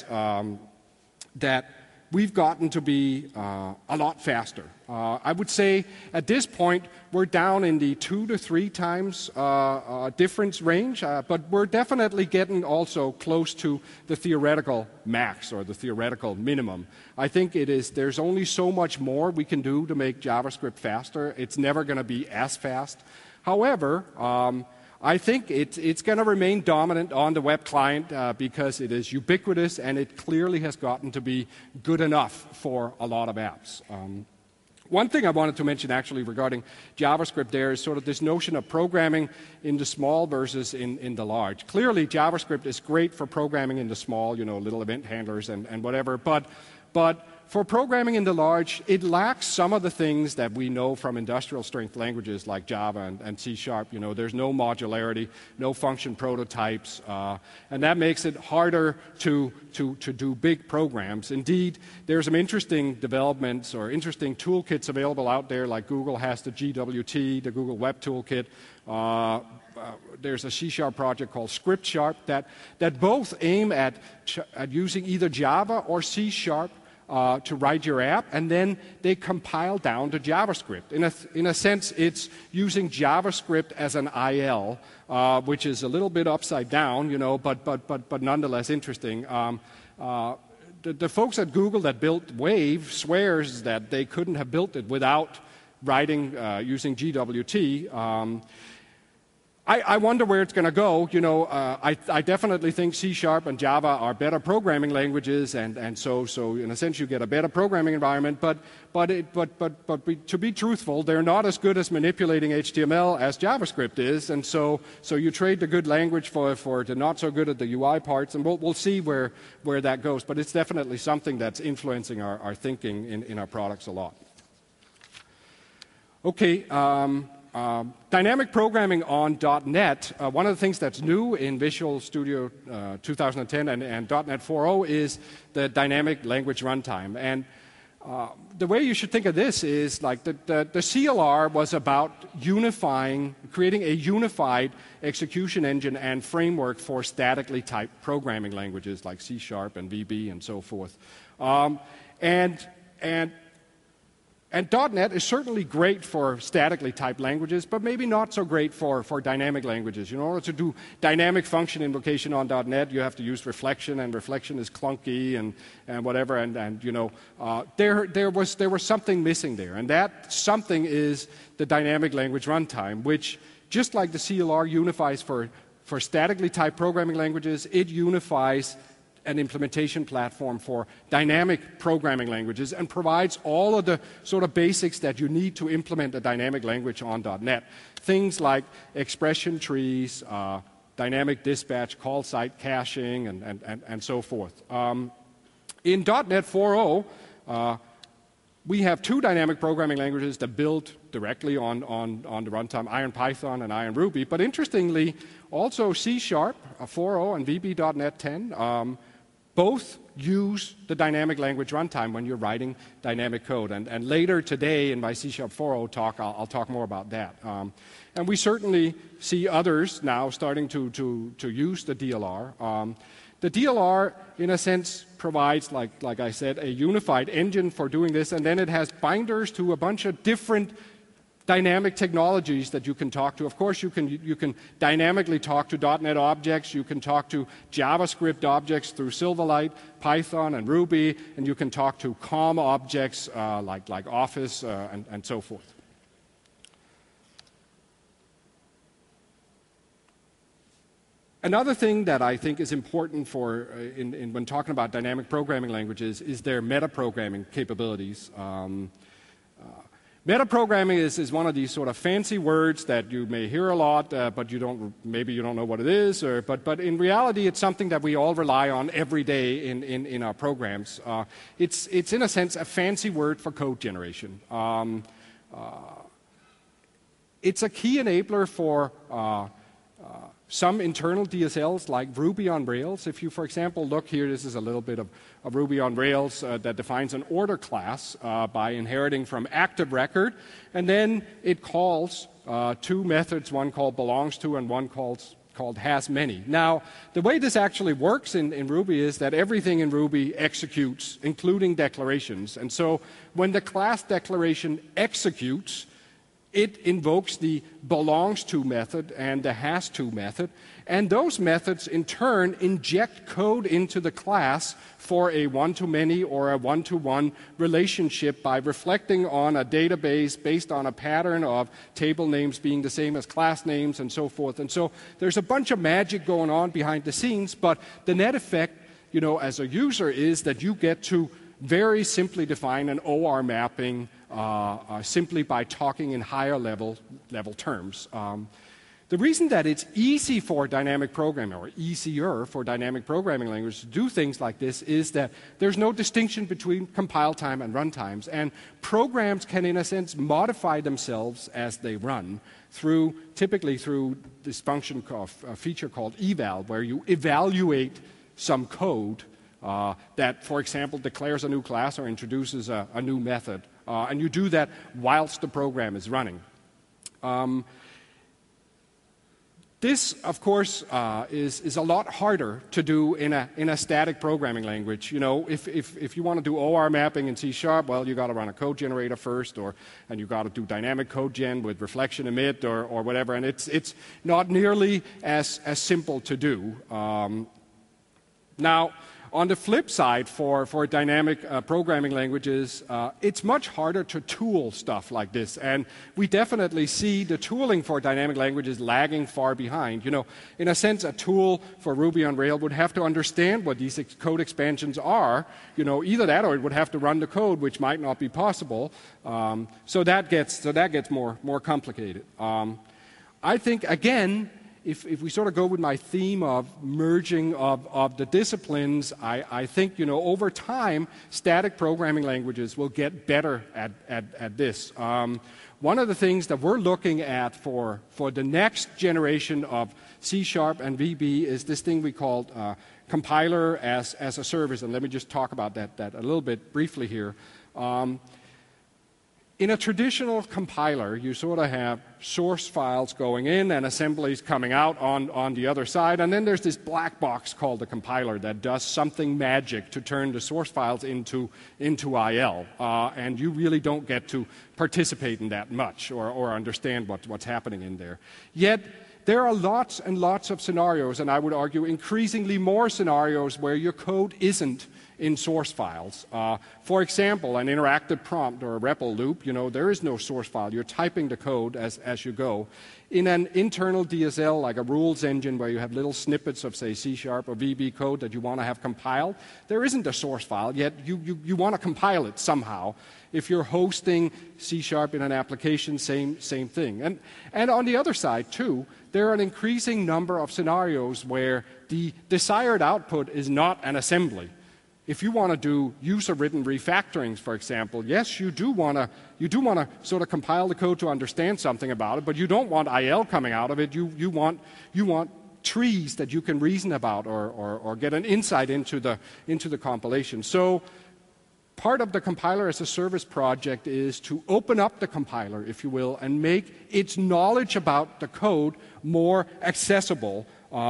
we've gotten to be a lot faster. I would say at this point we're down in the 2 to 3 times difference range, but we're definitely getting also close to the theoretical max or the theoretical minimum. I think there's only so much more we can do to make JavaScript faster. It's never going to be as fast. However, I think it's going to remain dominant on the web client because it is ubiquitous and it clearly has gotten to be good enough for a lot of apps. One thing I wanted to mention actually regarding JavaScript there is sort of this notion of programming in the small versus in the large. Clearly, JavaScript is great for programming in the small, little event handlers and whatever, but for programming in the large, it lacks some of the things that we know from industrial strength languages like Java and C#. There's no modularity, no function prototypes, and that makes it harder to do big programs. Indeed, there's some interesting developments or interesting toolkits available out there, like Google has the GWT, the Google Web Toolkit. There's a C# project called ScriptSharp that both aim at using either Java or C# to write your app, and then they compile down to JavaScript. In a sense, it's using JavaScript as an IL, which is a little bit upside down, but nonetheless interesting. The folks at Google that built Wave swears that they couldn't have built it without writing using GWT. I wonder where it's going to go. I definitely think C# and Java are better programming languages, and so in a sense you get a better programming environment. But to be truthful, they're not as good as manipulating HTML as JavaScript is, and so you trade the good language for the not so good at the UI parts, and we'll see where that goes. But it's definitely something that's influencing our thinking in our products a lot. Okay. Dynamic programming on .NET, one of the things that's new in Visual Studio 2010 and .NET 4.0 is the dynamic language runtime. And the way you should think of this is like the CLR was about creating a unified execution engine and framework for statically typed programming languages like C# and VB and so forth. And .NET is certainly great for statically typed languages, but maybe not so great for dynamic languages. In order to do dynamic function invocation on .NET, you have to use reflection, and reflection is clunky and whatever. And you know, there was something missing there, and that something is the dynamic language runtime, which just like the CLR unifies for statically typed programming languages, it unifies an implementation platform for dynamic programming languages and provides all of the sort of basics that you need to implement a dynamic language on .NET. Things like expression trees, dynamic dispatch, call site caching, and so forth. In .NET 4.0, we have two dynamic programming languages that build directly on the runtime, IronPython and IronRuby. But interestingly, also C# 4.0 and VB.NET 10 both use the dynamic language runtime when you're writing dynamic code. And later today in my C# 4.0 talk, I'll talk more about that. And we certainly see others now starting to use the DLR. The DLR, in a sense, provides, like I said, a unified engine for doing this, and then it has binders to a bunch of different dynamic technologies that you can talk to. Of course, you can dynamically talk to .NET objects, you can talk to JavaScript objects through Silverlight, Python, and Ruby, and you can talk to COM objects like Office and so forth. Another thing that I think is important for when talking about dynamic programming languages is their metaprogramming capabilities. Metaprogramming is one of these sort of fancy words that you may hear a lot, but maybe you don't know what it is. But in reality, it's something that we all rely on every day in our programs. It's in a sense a fancy word for code generation. It's a key enabler for some internal DSLs like Ruby on Rails. If you, for example, look here, this is a little bit of Ruby on Rails that defines an order class by inheriting from active record, and then it calls two methods, one called belongs to and one called has many. Now, the way this actually works in Ruby is that everything in Ruby executes, including declarations. And so when the class declaration executes, it invokes the belongs to method and the has to method, and those methods in turn inject code into the class for a one-to-many or a one-to-one relationship by reflecting on a database based on a pattern of table names being the same as class names and so forth. And so there's a bunch of magic going on behind the scenes, but the net effect, you know, as a user is that you get to very simply define an OR mapping simply by talking in higher level terms. The reason that it's easy for dynamic programming, or easier for dynamic programming languages to do things like this, is that there's no distinction between compile time and run times, and programs can, in a sense, modify themselves as they run typically through this function feature called eval, where you evaluate some code that, for example, declares a new class or introduces a new method. And you do that whilst the program is running. This, of course, is a lot harder to do in a static programming language. You know, if you want to do OR mapping in C#, well, you got to run a code generator first, and you got to do dynamic code gen with reflection emit or whatever, and it's not nearly as simple to do. Now, on the flip side, for dynamic programming languages, it's much harder to tool stuff like this. And we definitely see the tooling for dynamic languages lagging far behind. You know, in a sense, a tool for Ruby on Rails would have to understand what these code expansions are. You know, either that or it would have to run the code, which might not be possible. So that gets more complicated. I think, again, if we sort of go with my theme of merging of the disciplines, I think, you know, over time, static programming languages will get better at this. One of the things that we're looking at for the next generation of C# and VB is this thing we call compiler as a service. And let me just talk about that a little bit briefly here. In a traditional compiler, you sort of have source files going in and assemblies coming out on the other side, and then there's this black box called the compiler that does something magic to turn the source files into IL, and you really don't get to participate in that much or understand what's happening in there. Yet, there are lots and lots of scenarios, and I would argue increasingly more scenarios where your code isn't in source files. For example, an interactive prompt or a REPL loop, there is no source file. You're typing the code as you go. In an internal DSL, like a rules engine where you have little snippets of, say, C# or VB code that you want to have compiled, there isn't a source file, yet you want to compile it somehow. If you're hosting C# in an application, same thing. And on the other side, too, there are an increasing number of scenarios where the desired output is not an assembly. If you want to do user-written refactorings, for example, yes, you do want to sort of compile the code to understand something about it, but you don't want IL coming out of it. You want trees that you can reason about or get an insight into the compilation. So part of the compiler as a service project is to open up the compiler, if you will, and make its knowledge about the code more accessible.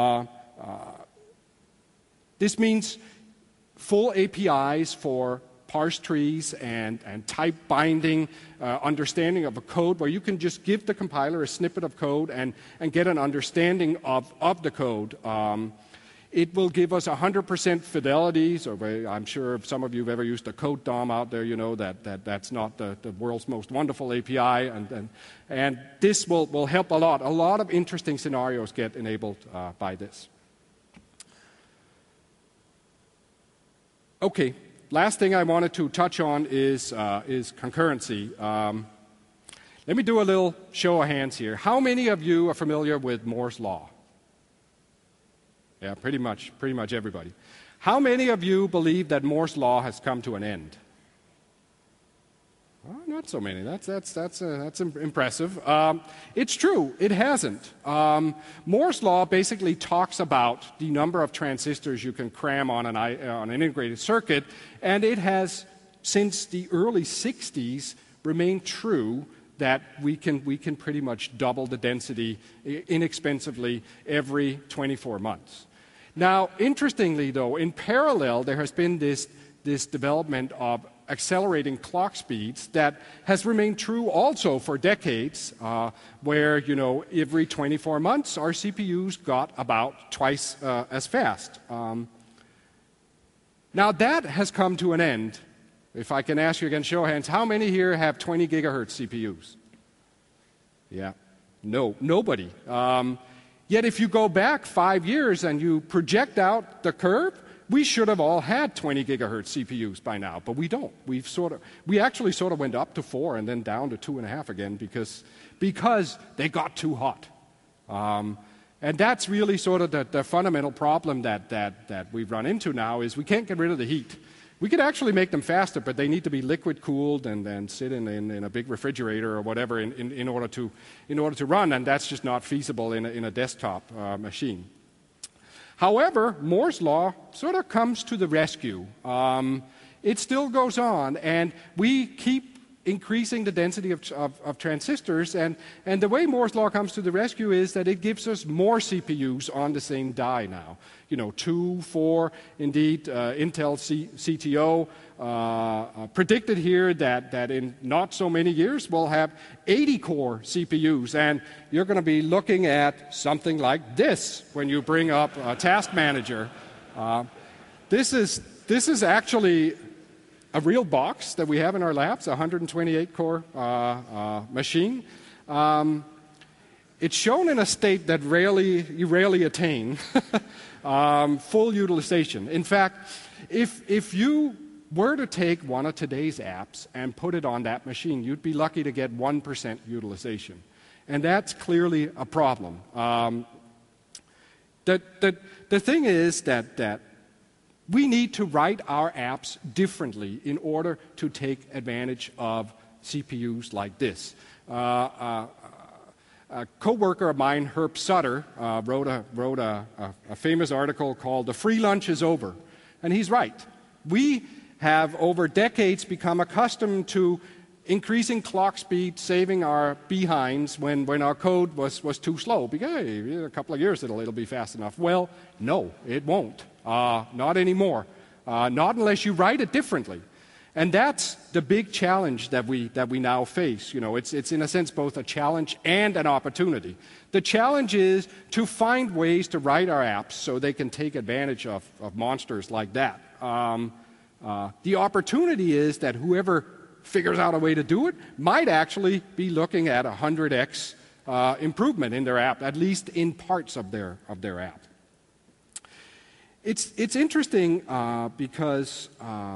This means full APIs for parse trees and type binding, understanding of a code where you can just give the compiler a snippet of code and get an understanding of the code. It will give us 100% fidelity. So I'm sure if some of you have ever used a code DOM out there, you know that's not the world's most wonderful API. And this will help a lot. A lot of interesting scenarios get enabled by this. Okay, last thing I wanted to touch on is concurrency. Let me do a little show of hands here. How many of you are familiar with Moore's Law? Yeah, pretty much everybody. How many of you believe that Moore's Law has come to an end? Well, not so many. That's impressive. It's true. It hasn't. Moore's Law basically talks about the number of transistors you can cram on an integrated circuit, and it has, since the early 60s, remained true that we can pretty much double the density inexpensively every 24 months. Now, interestingly, though, in parallel, there has been this development of accelerating clock speeds that has remained true also for decades, where, every 24 months, our CPUs got about twice as fast. Now, that has come to an end. If I can ask you again, show of hands, how many here have 20 gigahertz CPUs? Yeah, nobody. Yet if you go back 5 years and you project out the curve, we should have all had 20 gigahertz CPUs by now, but we don't. We actually sort of went up to 4 and then down to 2.5 again because they got too hot. And that's really sort of the fundamental problem that we've run into now is we can't get rid of the heat. We could actually make them faster, but they need to be liquid cooled and then sit in a big refrigerator or whatever in order to run, and that's just not feasible in a desktop machine. However, Moore's Law sort of comes to the rescue. It still goes on, and we keep increasing the density of transistors, and the way Moore's Law comes to the rescue is that it gives us more CPUs on the same die now. 2, 4, indeed, Intel CTO predicted here that in not so many years we'll have 80-core CPUs, and you're going to be looking at something like this when you bring up a task manager. This is actually a real box that we have in our labs, a 128-core machine. It's shown in a state that you rarely attain full utilization. In fact, if you were to take one of today's apps and put it on that machine, you'd be lucky to get 1% utilization. And that's clearly a problem. The thing is that we need to write our apps differently in order to take advantage of CPUs like this. A co-worker of mine, Herb Sutter, wrote a famous article called "The Free Lunch is Over," and he's right. We have over decades become accustomed to increasing clock speed, saving our behinds when our code was too slow. Because hey, in a couple of years it'll be fast enough. Well, no, it won't. Not anymore. Not unless you write it differently. And that's the big challenge that we now face. You know, it's in a sense both a challenge and an opportunity. The challenge is to find ways to write our apps so they can take advantage of monsters like that. The opportunity is that whoever figures out a way to do it might actually be looking at 100x improvement in their app, at least in parts of their app. It's interesting because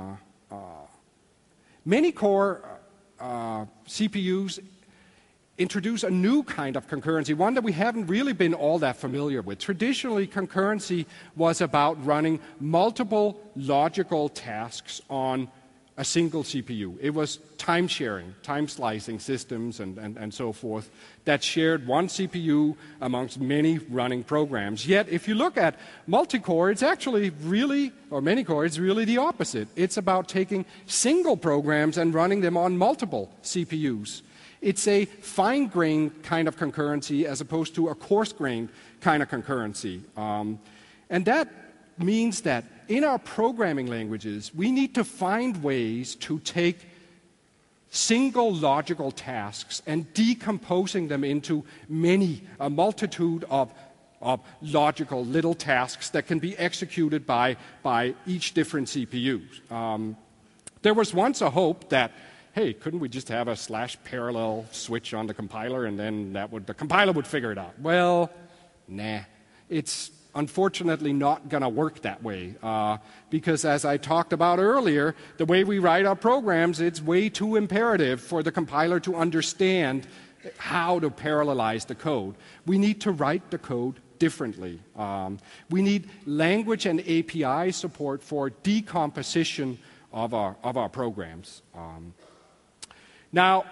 many core CPUs introduce a new kind of concurrency, one that we haven't really been all that familiar with. Traditionally, concurrency was about running multiple logical tasks on a single CPU. It was time sharing, time slicing systems and so forth that shared one CPU amongst many running programs. Yet, if you look at multi-core, it's actually really, or many-core, it's really the opposite. It's about taking single programs and running them on multiple CPUs. It's a fine-grained kind of concurrency as opposed to a coarse-grained kind of concurrency. And that means that in our programming languages, we need to find ways to take single logical tasks and decomposing them into a multitude of logical little tasks that can be executed by each different CPU. There was once a hope that, hey, couldn't we just have a /parallel switch on the compiler and then the compiler would figure it out? Well, nah. It's unfortunately not going to work that way because, as I talked about earlier, the way we write our programs, it's way too imperative for the compiler to understand how to parallelize the code. We need to write the code differently. We need language and API support for decomposition of our programs. Now,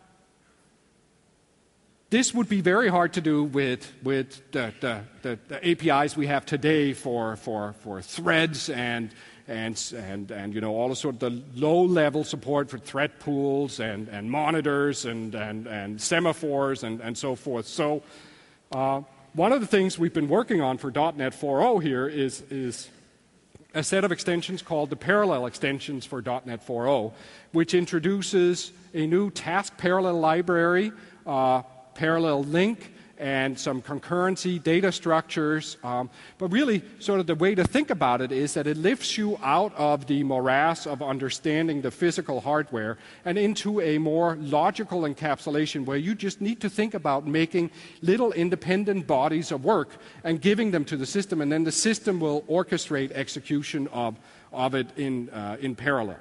this would be very hard to do with the APIs we have today for threads and you know all the sort of the low-level support for thread pools and monitors and semaphores and so forth. So one of the things we've been working on for .NET 4.0 here is a set of extensions called the Parallel extensions for .NET 4.0, which introduces a new task parallel library, parallel link, and some concurrency data structures. But really, sort of the way to think about it is that it lifts you out of the morass of understanding the physical hardware and into a more logical encapsulation where you just need to think about making little independent bodies of work and giving them to the system, and then the system will orchestrate execution of it in parallel.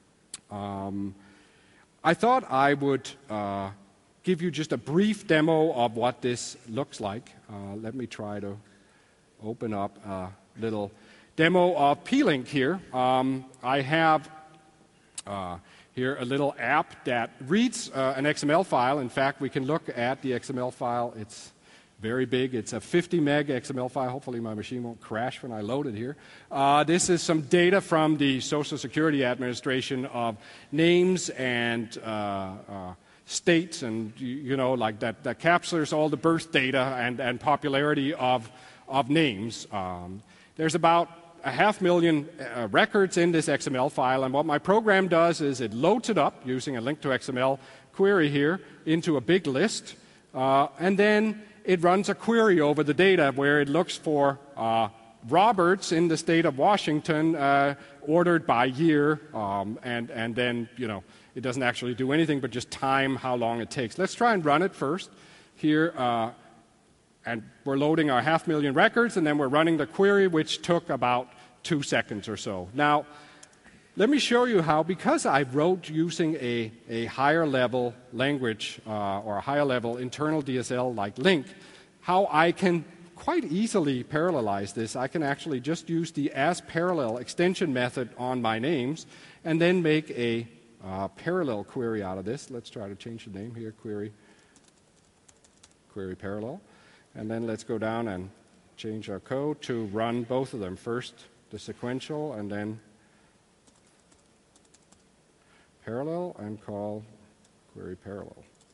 I thought I would give you just a brief demo of what this looks like. Let me try to open up a little demo of P-Link here. I have here a little app that reads an XML file. In fact, we can look at the XML file. It's very big. It's a 50 meg XML file. Hopefully my machine won't crash when I load it here. This is some data from the Social Security Administration of names and states, and you know, like that captures all the birth data and popularity of names. There's about 500,000 records in this XML file, and what my program does is it loads it up using a link to XML query here into a big list, and then it runs a query over the data where it looks for Roberts in the state of Washington, ordered by year, and then, you know, it doesn't actually do anything but just time how long it takes. Let's try and run it first here. And we're loading our 500,000 records, and then we're running the query, which took about 2 seconds or so. Now, let me show you how, because I wrote using a higher level language or a higher level internal DSL like LINQ, how I can quite easily parallelize this. I can actually just use the asParallel extension method on my names and then make a parallel query out of this. Let's try to change the name here, query parallel. And then let's go down and change our code to run both of them. First the sequential and then parallel and call query parallel.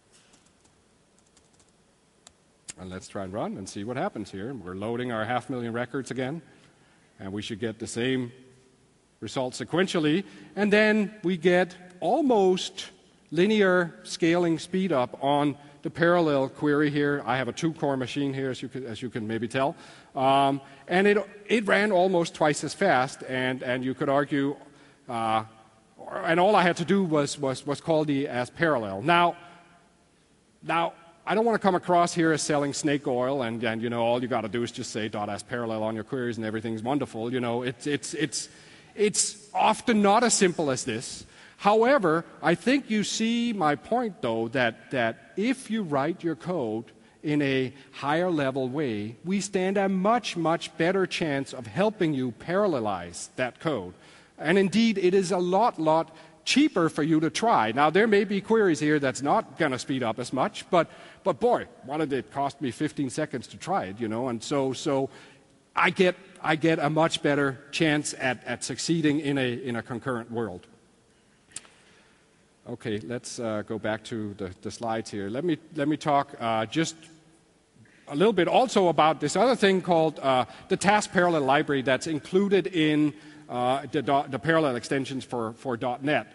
And let's try and run and see what happens here. We're loading our 500,000 records again, and we should get the same results sequentially. And then we get almost linear scaling speed up on the parallel query here. I have a 2-core machine here, as you can maybe tell. And it ran almost twice as fast, and you could argue, and all I had to do was call the as parallel. Now, I don't want to come across here as selling snake oil, and you know, all you got to do is just say .as parallel on your queries, and everything's wonderful. You know, it's often not as simple as this. However, I think you see my point, though, that if you write your code in a higher level way, we stand a much, much better chance of helping you parallelize that code. And indeed, it is a lot cheaper for you to try. Now, there may be queries here that's not going to speed up as much, but boy, why did it cost me 15 seconds to try it, you know? And so I get a much better chance at succeeding in a concurrent world. Okay, let's go back to the slides here. Let me talk just a little bit also about this other thing called the task parallel library that's included in the parallel extensions for .NET.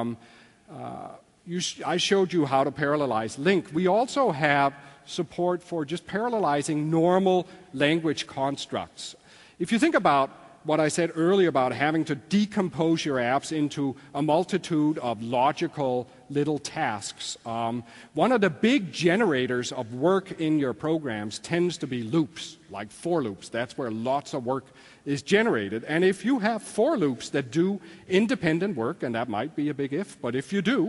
I showed you how to parallelize LINQ. We also have support for just parallelizing normal language constructs. If you think about what I said earlier about having to decompose your apps into a multitude of logical little tasks, one of the big generators of work in your programs tends to be loops, like for loops. That's where lots of work is generated. And if you have for loops that do independent work, and that might be a big if, but if you do,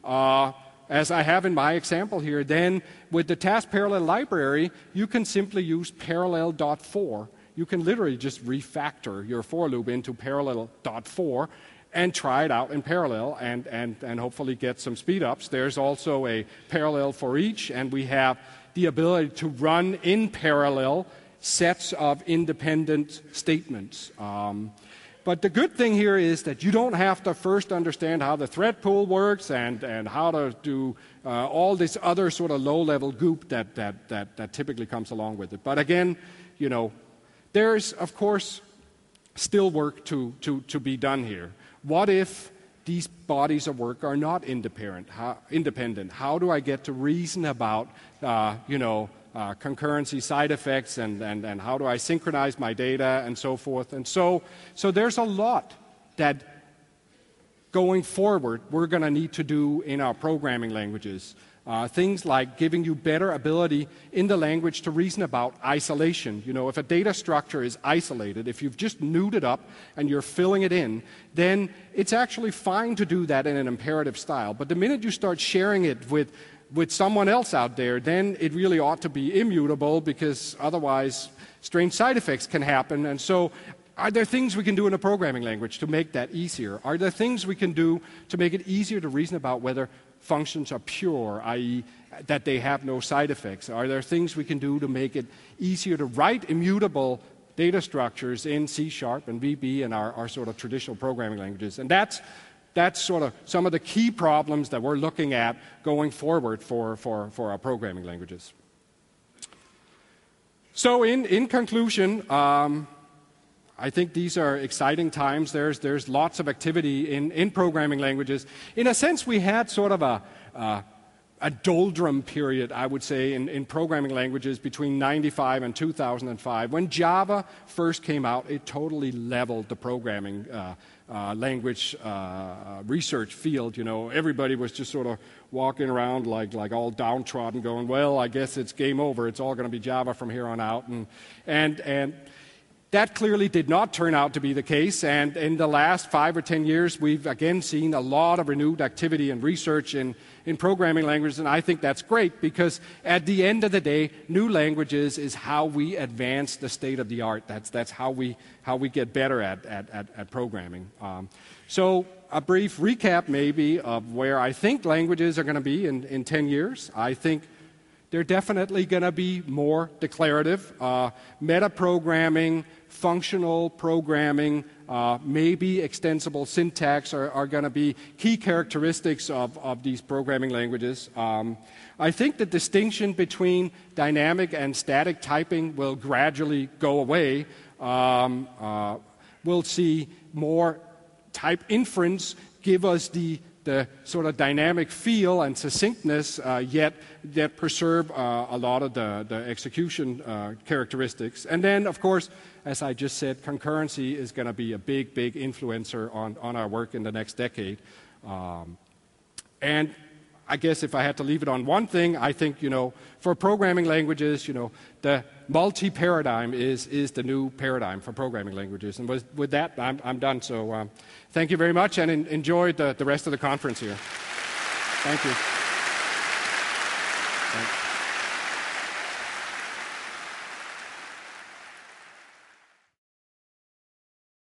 as I have in my example here, then with the task parallel library, you can simply use parallel.for. You can literally just refactor your for loop into parallel.for and try it out in parallel and hopefully get some speed ups. There's also a parallel for each, and we have the ability to run in parallel sets of independent statements. But the good thing here is that you don't have to first understand how the thread pool works and how to do all this other sort of low-level goop that typically comes along with it. But again, you know, there's, of course, still work to be done here. What if these bodies of work are not independent? How do I get to reason about, concurrency side effects and how do I synchronize my data and so forth? And so there's a lot that going forward we're going to need to do in our programming languages. Things like giving you better ability in the language to reason about isolation. You know, if a data structure is isolated, if you've just newed it up and you're filling it in, then it's actually fine to do that in an imperative style. But the minute you start sharing it with someone else out there, then it really ought to be immutable, because otherwise strange side effects can happen. And so are there things we can do in a programming language to make that easier? Are there things we can do to make it easier to reason about whether functions are pure, i.e. that they have no side effects? Are there things we can do to make it easier to write immutable data structures in C# and VB and our sort of traditional programming languages? And that's sort of some of the key problems that we're looking at going forward for our programming languages. So in conclusion, I think these are exciting times. There's lots of activity in programming languages. In a sense, we had sort of a doldrum period, I would say, in programming languages between 95 and 2005. When Java first came out, it totally leveled the programming language research field. You know, everybody was just sort of walking around like all downtrodden, going, well, I guess it's game over. It's all going to be Java from here on out. And that clearly did not turn out to be the case, and in the last 5 or 10 years, we've again seen a lot of renewed activity and research in programming languages, and I think that's great, because at the end of the day, new languages is how we advance the state of the art. That's how we get better at programming. So a brief recap maybe of where I think languages are going to be in 10 years. I think they're definitely going to be more declarative. Metaprogramming, functional programming, maybe extensible syntax are going to be key characteristics of these programming languages. I think the distinction between dynamic and static typing will gradually go away. We'll see more type inference give us the sort of dynamic feel and succinctness, yet preserve a lot of the execution characteristics. And then, of course, as I just said, concurrency is going to be a big, big influencer on our work in the next decade. And I guess if I had to leave it on one thing, I think, for programming languages, the multi-paradigm is the new paradigm for programming languages. And with that, I'm done. So thank you very much, and enjoy the rest of the conference here. Thank you. Thanks.